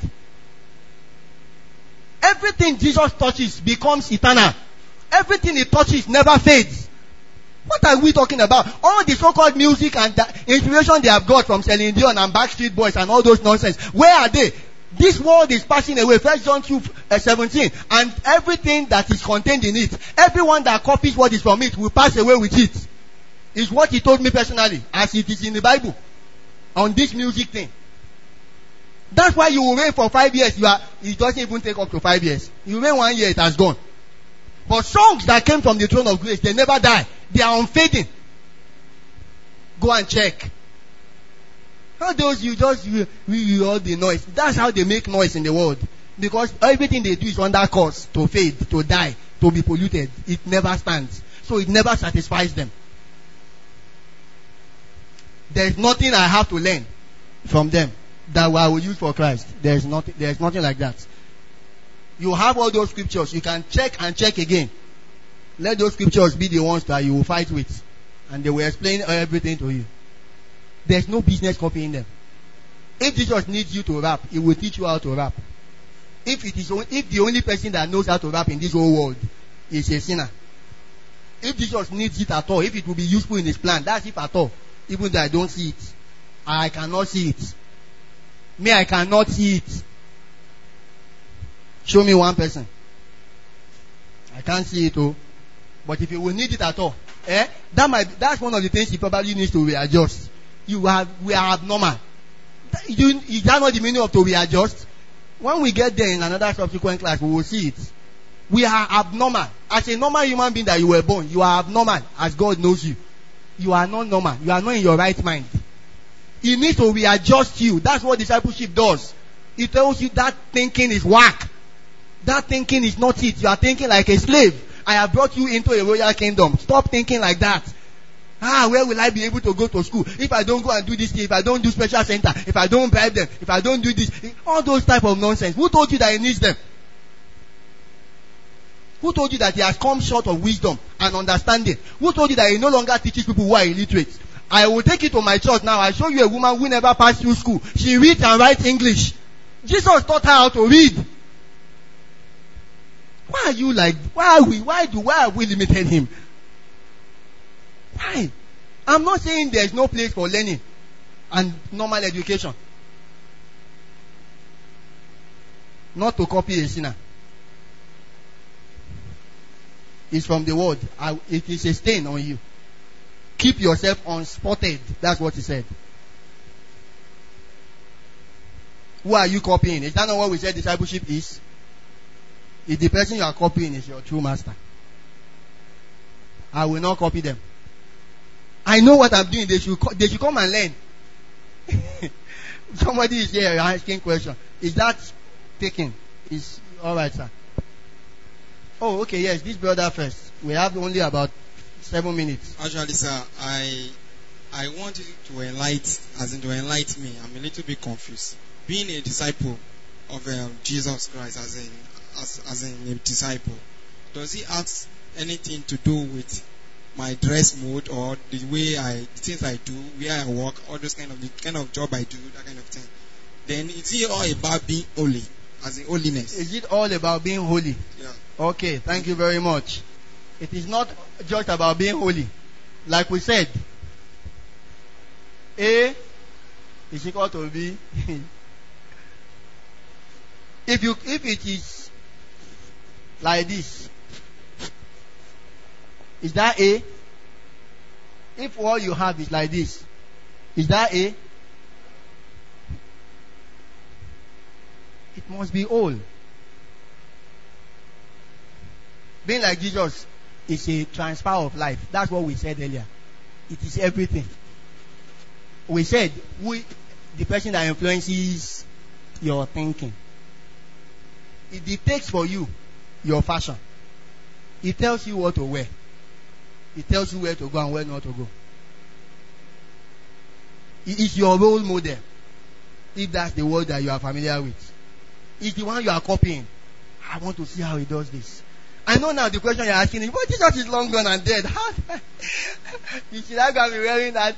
Everything Jesus touches becomes eternal. Everything he touches never fades. What are we talking about? All the so-called music and the inspiration they have got from Celine Dion and Backstreet Boys and all those nonsense. Where are they? This world is passing away. 1 John 2:17. And everything that is contained in it, everyone that copies what is from it will pass away with it. Is what he told me personally, as it is in the Bible, on this music thing. That's why you will reign for 5 years. It doesn't even take up to 5 years. You reign 1 year, it has gone. But songs that came from the throne of grace, they never die. They are unfading. Go and check. How those you all the noise. That's how they make noise in the world. Because everything they do is under curse, to fade, to die, to be polluted. It never stands. So it never satisfies them. There is nothing I have to learn from them that I will use for Christ. There is nothing like that. You have all those scriptures. You can check and check again. Let those scriptures be the ones that you will fight with. And they will explain everything to you. There's no business copying them. If Jesus needs you to rap, he will teach you how to rap. If the only person that knows how to rap in this whole world is a sinner. If Jesus needs it at all, if it will be useful in his plan, that's if at all. Even though I don't see it. I cannot see it. I cannot see it. Show me one person. I can't see it all. But if you will need it at all, that's one of the things he probably needs to readjust. We are abnormal. Is that not the meaning of to readjust? When we get there in another subsequent class, we will see it. We are abnormal. As a normal human being that you were born, you are abnormal as God knows you. You are not normal. You are not in your right mind. He needs to readjust you. That's what discipleship does. It tells you that thinking is whack. That thinking is not it. You are thinking like a slave. I have brought you into a royal kingdom. Stop thinking like that. Where will I be able to go to school? If I don't go and do this thing, if I don't do special center, if I don't bribe them, if I don't do this, all those type of nonsense. Who told you that he needs them? Who told you that he has come short of wisdom and understanding? Who told you that he no longer teaches people who are illiterate? I will take you to my church now. I show you a woman who never passed through school. She reads and writes English. Jesus taught her how to read. Why are you like, why have we limited him? Why? I'm not saying there's no place for learning and normal education. Not to copy a sinner. It's from the word. It is a stain on you. Keep yourself unspotted. That's what he said. Who are you copying? Is that not what we said discipleship is? If the person you are copying is your true master, I will not copy them. I know what I'm doing. They should come and learn. Somebody is here asking question. Is that taken? Is alright, sir. Oh, okay, yes, this brother first. We have only about 7 minutes. Actually, sir, I want you to enlighten me. I'm a little bit confused. Being a disciple of Jesus Christ, as in a disciple, does it have anything to do with my dress mode or the things I do, where I work, all those kind of job I do, that kind of thing? Then is it all about being holy, as in holiness? Is it all about being holy? Yeah. Okay, thank you very much. It is not just about being holy. Like we said, A is equal to B. If it is like this. Is that A? If all you have is like this, is that A? It must be all. Being like Jesus is a transfer of life. That's what we said earlier. It is everything. We said the person that influences your thinking. It dictates for you your fashion. It tells you what to wear. It tells you where to go and where not to go. It is your role model. If that's the word that you are familiar with. It's the one you are copying. I want to see how he does this. I know now the question you're asking is, but Jesus is long gone and dead. You should have been wearing that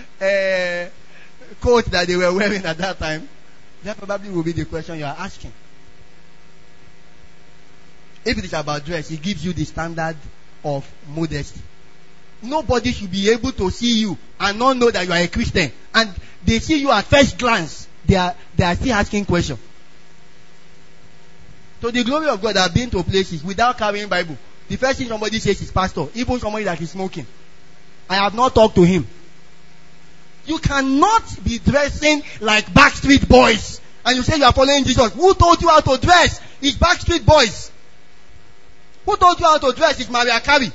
coat that they were wearing at that time. That probably will be the question you are asking. If it is about dress, it gives you the standard of modesty. Nobody should be able to see you and not know that you are a Christian. And they see you at first glance. They are still asking questions. To the glory of God, I've been to places without carrying Bible. The first thing somebody says is pastor, even somebody that is smoking. I have not talked to him. You cannot be dressing like Backstreet Boys and you say you are following Jesus. Who told you how to dress? It's Backstreet Boys. Who told you how to dress? It's Mariah Carey.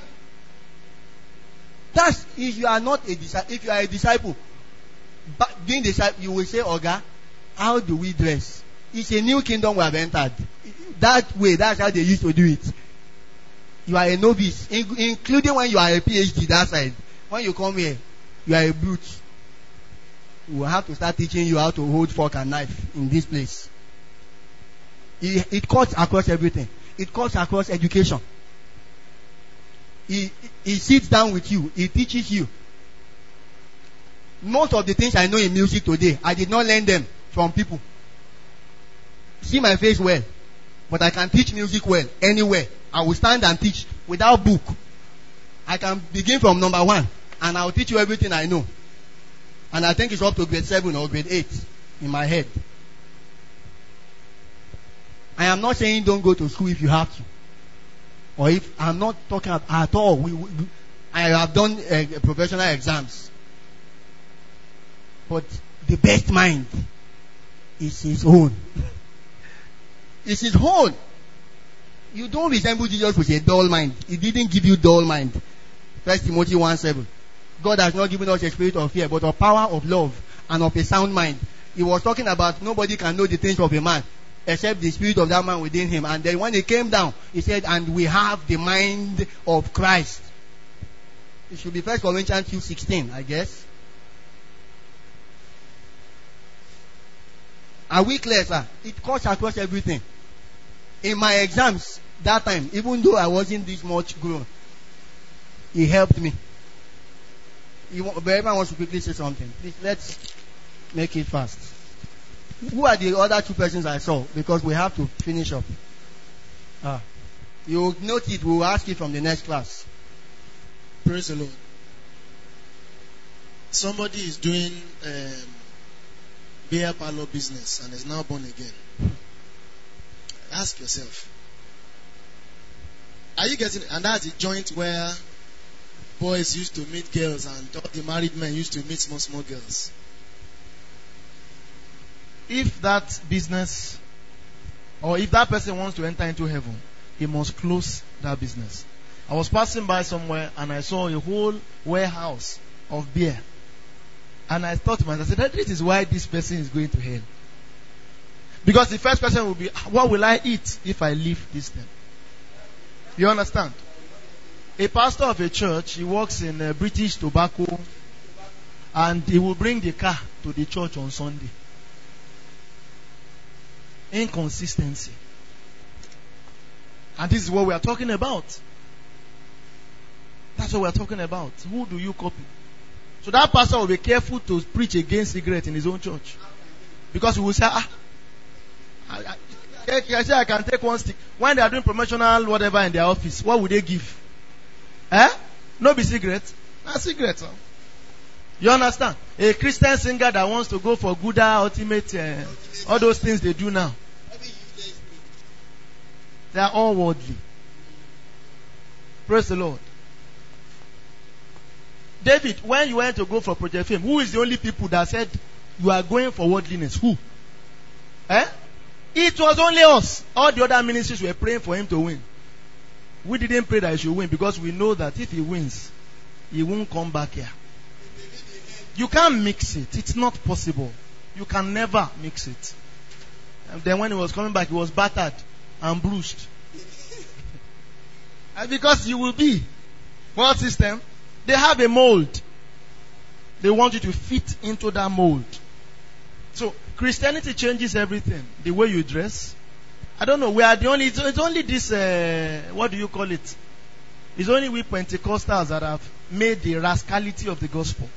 That's if you are not a disciple. If you are a disciple, being disciple, you will say, Oga, how do we dress? It's a new kingdom we have entered. That way, that's how they used to do it. You are a novice, including when you are a PhD that side. When you come here, you are a brute. We will have to start teaching you how to hold fork and knife in this place. It cuts across everything. It cuts across education. He sits down with you. He teaches you. Most of the things I know in music today, I did not learn them from people. See my face well. But I can teach music well, anywhere. I will stand and teach without book. I can begin from number 1 and I will teach you everything I know. And I think it's up to grade 7 or grade 8 in my head. I am not saying don't go to school if you have to. Or if I'm not talking at all. I have done professional exams. But the best mind is his own. It's his own. You don't resemble Jesus with a dull mind. He didn't give you dull mind. 1 Timothy 1:7. God has not given us a spirit of fear, but a power of love and of a sound mind. He was talking about nobody can know the things of a man except the spirit of that man within him. And then when he came down, he said, and we have the mind of Christ. It should be 1 Corinthians 2:16, I guess. Are we clear, sir? It cuts across everything. In my exams that time, even though I wasn't this much grown, he helped me. But everyone wants to quickly say something. Please, let's make it fast. Who are the other 2 persons I saw? Because we have to finish up. You note it. We will ask it from the next class. Praise the Lord. Somebody is doing beer parlor business and is now born again. Ask yourself, are you getting it? And that's a joint where boys used to meet girls and all the married men used to meet small girls. If that business or if that person wants to enter into heaven, he must close that business. I was passing by somewhere and I saw a whole warehouse of beer. And I thought to myself, I said, this is why this person is going to hell. Because the first person will be, what will I eat if I leave this thing? You understand? A pastor of a church, he works in British Tobacco, and he will bring the car to the church on Sunday. Inconsistency. And this is what we are talking about. That's what we are talking about. Who do you copy? So that pastor will be careful to preach against cigarette in his own church. Because he will say, I can take one stick. When they are doing promotional whatever in their office, what would they give? No be cigarette. Not cigarette. Huh? You understand? A Christian singer that wants to go for Gouda, Ultimate, all those things they do now. They are all worldly. Praise the Lord. David, when you went to go for Project Fame, who is the only people that said you are going for worldliness? Who? It was only us. All the other ministries were praying for him to win. We didn't pray that he should win because we know that if he wins, he won't come back here. You can't mix it. It's not possible. You can never mix it. And then when he was coming back, he was battered and bruised. And because you will be. What system? They have a mold. They want you to fit into that mold. So Christianity changes everything. The way you dress. I don't know. We are the only. It's only this. What do you call it? It's only we Pentecostals that have made the rascality of the gospel.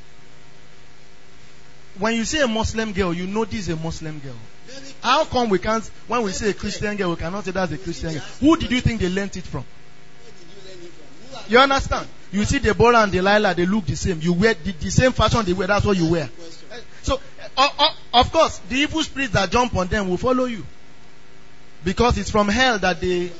When you say a Muslim girl, you know this is a Muslim girl. How come we can't? When we say a Christian girl, we cannot say that's a Christian girl? Who did you think they learnt it from? You understand? You see Deborah and Delilah, they look the same. You wear the same fashion they wear. That's what you wear. So, of course, the evil spirits that jump on them will follow you. Because it's from hell that they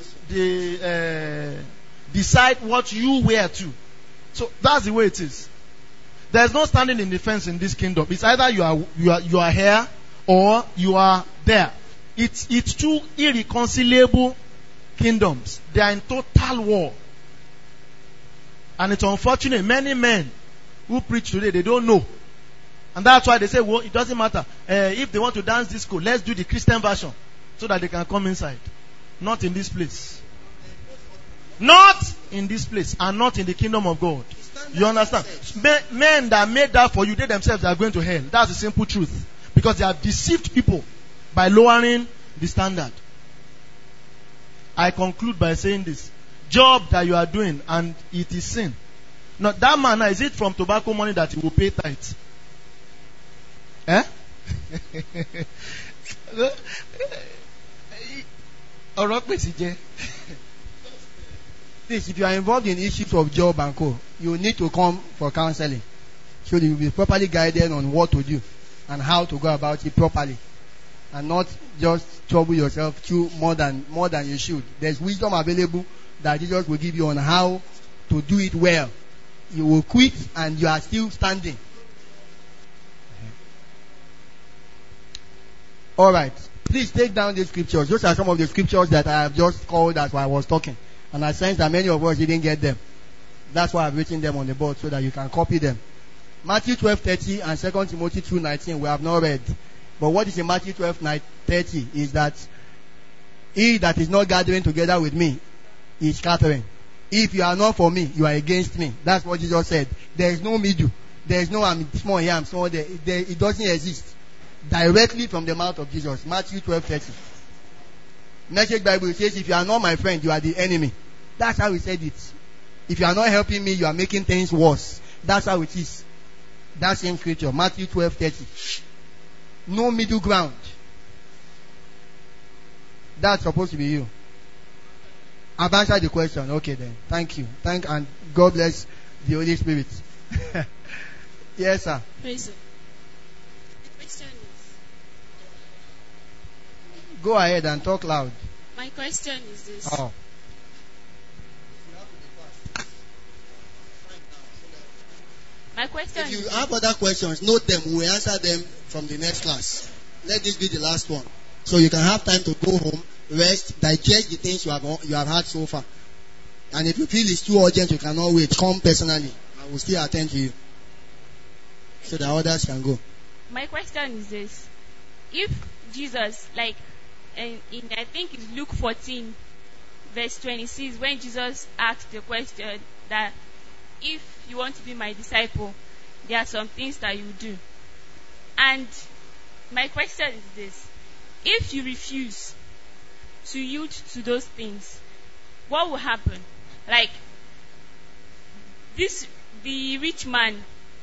decide what you wear to. So that's the way it is. There's no standing in defense in this kingdom. It's either you are here or you are there. It's two irreconcilable kingdoms. They are in total war. And it's unfortunate, many men who preach today, they don't know. And that's why they say, well, it doesn't matter. If they want to dance disco, let's do the Christian version so that they can come inside. Not in this place. Not in this place and not in the kingdom of God. You understand? Men that made that for you, they themselves are going to hell. That's the simple truth. Because they have deceived people by lowering the standard. I conclude by saying this. Job that you are doing and it is sin. Now that man, is it from tobacco money that he will pay tithes? Please, if you are involved in issues of job and co, you need to come for counseling. So you will be properly guided on what to do and how to go about it properly. And not just trouble yourself too more than you should. There's wisdom available that Jesus will give you on how to do it well. You will quit and you are still standing. Alright. Please take down the scriptures. Those are some of the scriptures that I have just called as I was talking. And I sense that many of us didn't get them. That's why I've written them on the board so that you can copy them. Matthew 12:30 and 2 Timothy 2:19 we have not read. But what is in Matthew 12:30 is that he that is not gathering together with me is scattering. If you are not for me, you are against me. That's what Jesus said. There is no middle. There is no I'm small here, I'm small there. It doesn't exist. Directly from the mouth of Jesus. Matthew 12:30. Message Bible says, if you are not my friend, you are the enemy. That's how he said it. If you are not helping me, you are making things worse. That's how it is. That same scripture. Matthew 12:30. No middle ground. That's supposed to be you. I've answered the question. Okay then. Thank you. And God bless the Holy Spirit. Yes, sir. Praise the question is, go ahead and talk loud. my question is this. Oh. My question If you is have other questions, note them. We will answer them from the next class. Let this be the last one. So you can have time to go home, rest, digest the things you have had so far. And if you feel it's too urgent, you cannot wait, come personally. I will still attend to you. So the others can go. My question is this. If Jesus, like in I think it's Luke 14, verse 26, when Jesus asked the question that if you want to be my disciple, there are some things that you do. And my question is this. If you refuse to yield to those things, what will happen? Like the rich man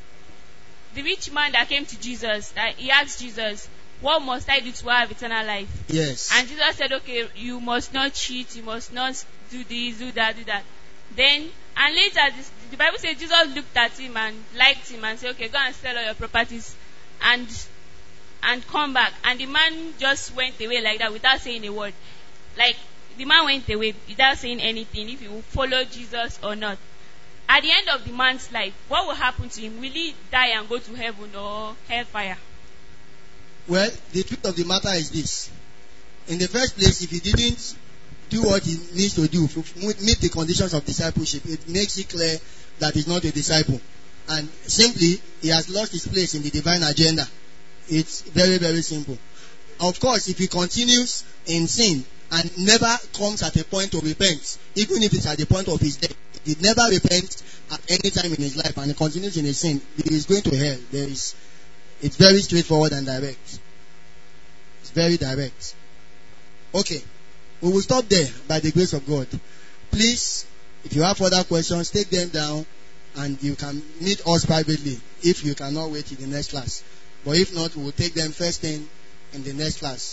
that came to Jesus, that he asked Jesus, what must I do to have eternal life? Yes. And Jesus said, okay, you must not cheat, you must not do this, do that, do that. Then, and later, the Bible says Jesus looked at him and liked him and said, okay, go and sell all your properties and come back. And the man just went away like that without saying a word. Like, the man went away without saying anything, if he will follow Jesus or not. At the end of the man's life, what will happen to him? Will he die and go to heaven or hellfire? Well, the truth of the matter is this. In the first place, if he didn't do what he needs to do, meet the conditions of discipleship, it makes it clear that he's not a disciple. And simply, he has lost his place in the divine agenda. It's very, very simple. Of course, if he continues in sin and never comes at a point to repent, even if it's at the point of his death, if he never repents at any time in his life and he continues in his sin, he is going to hell. It's very straightforward and direct. It's very direct. Okay. We will stop there by the grace of God. Please, if you have further questions, take them down and you can meet us privately if you cannot wait till the next class. But if not, we will take them first thing in the next class.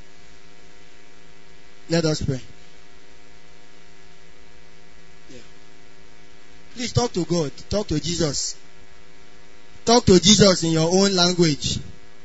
Let us pray. Yeah. Please talk to God. Talk to Jesus. Talk to Jesus in your own language.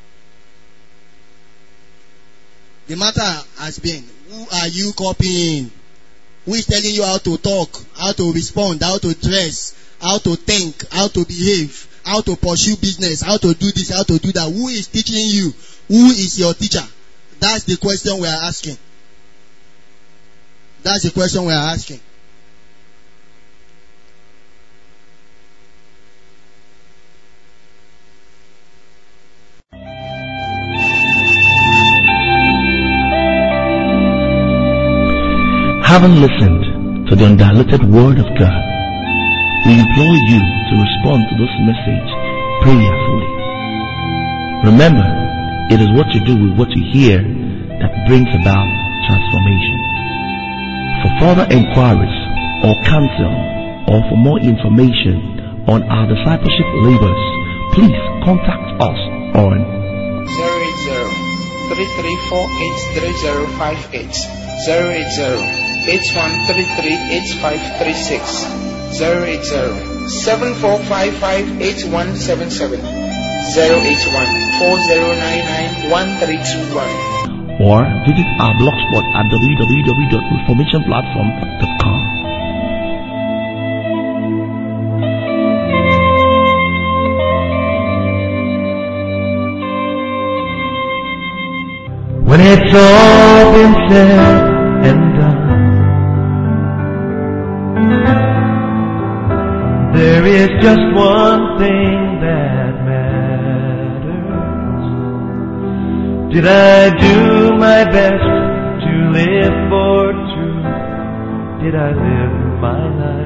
The matter has been, who are you copying? Who is telling you how to talk, how to respond, how to dress, how to think, how to behave, how to pursue business, how to do this, how to do that? Who is teaching you? Who is your teacher? That's the question we are asking. That's the question we are asking. Having listened to the undiluted Word of God, we implore you to respond to this message prayerfully. Remember, it is what you do with what you hear that brings about transformation. For further inquiries or counsel or for more information on our discipleship labors, please contact us on 080-3348-3058 080-8133-8536 080-7455-8177 081-4099-1321 or visit our blogspot at www.reformationplatform.com. When it's all been said and done, there is just one thing that matters. Did I do my best to live for truth? Did I live my life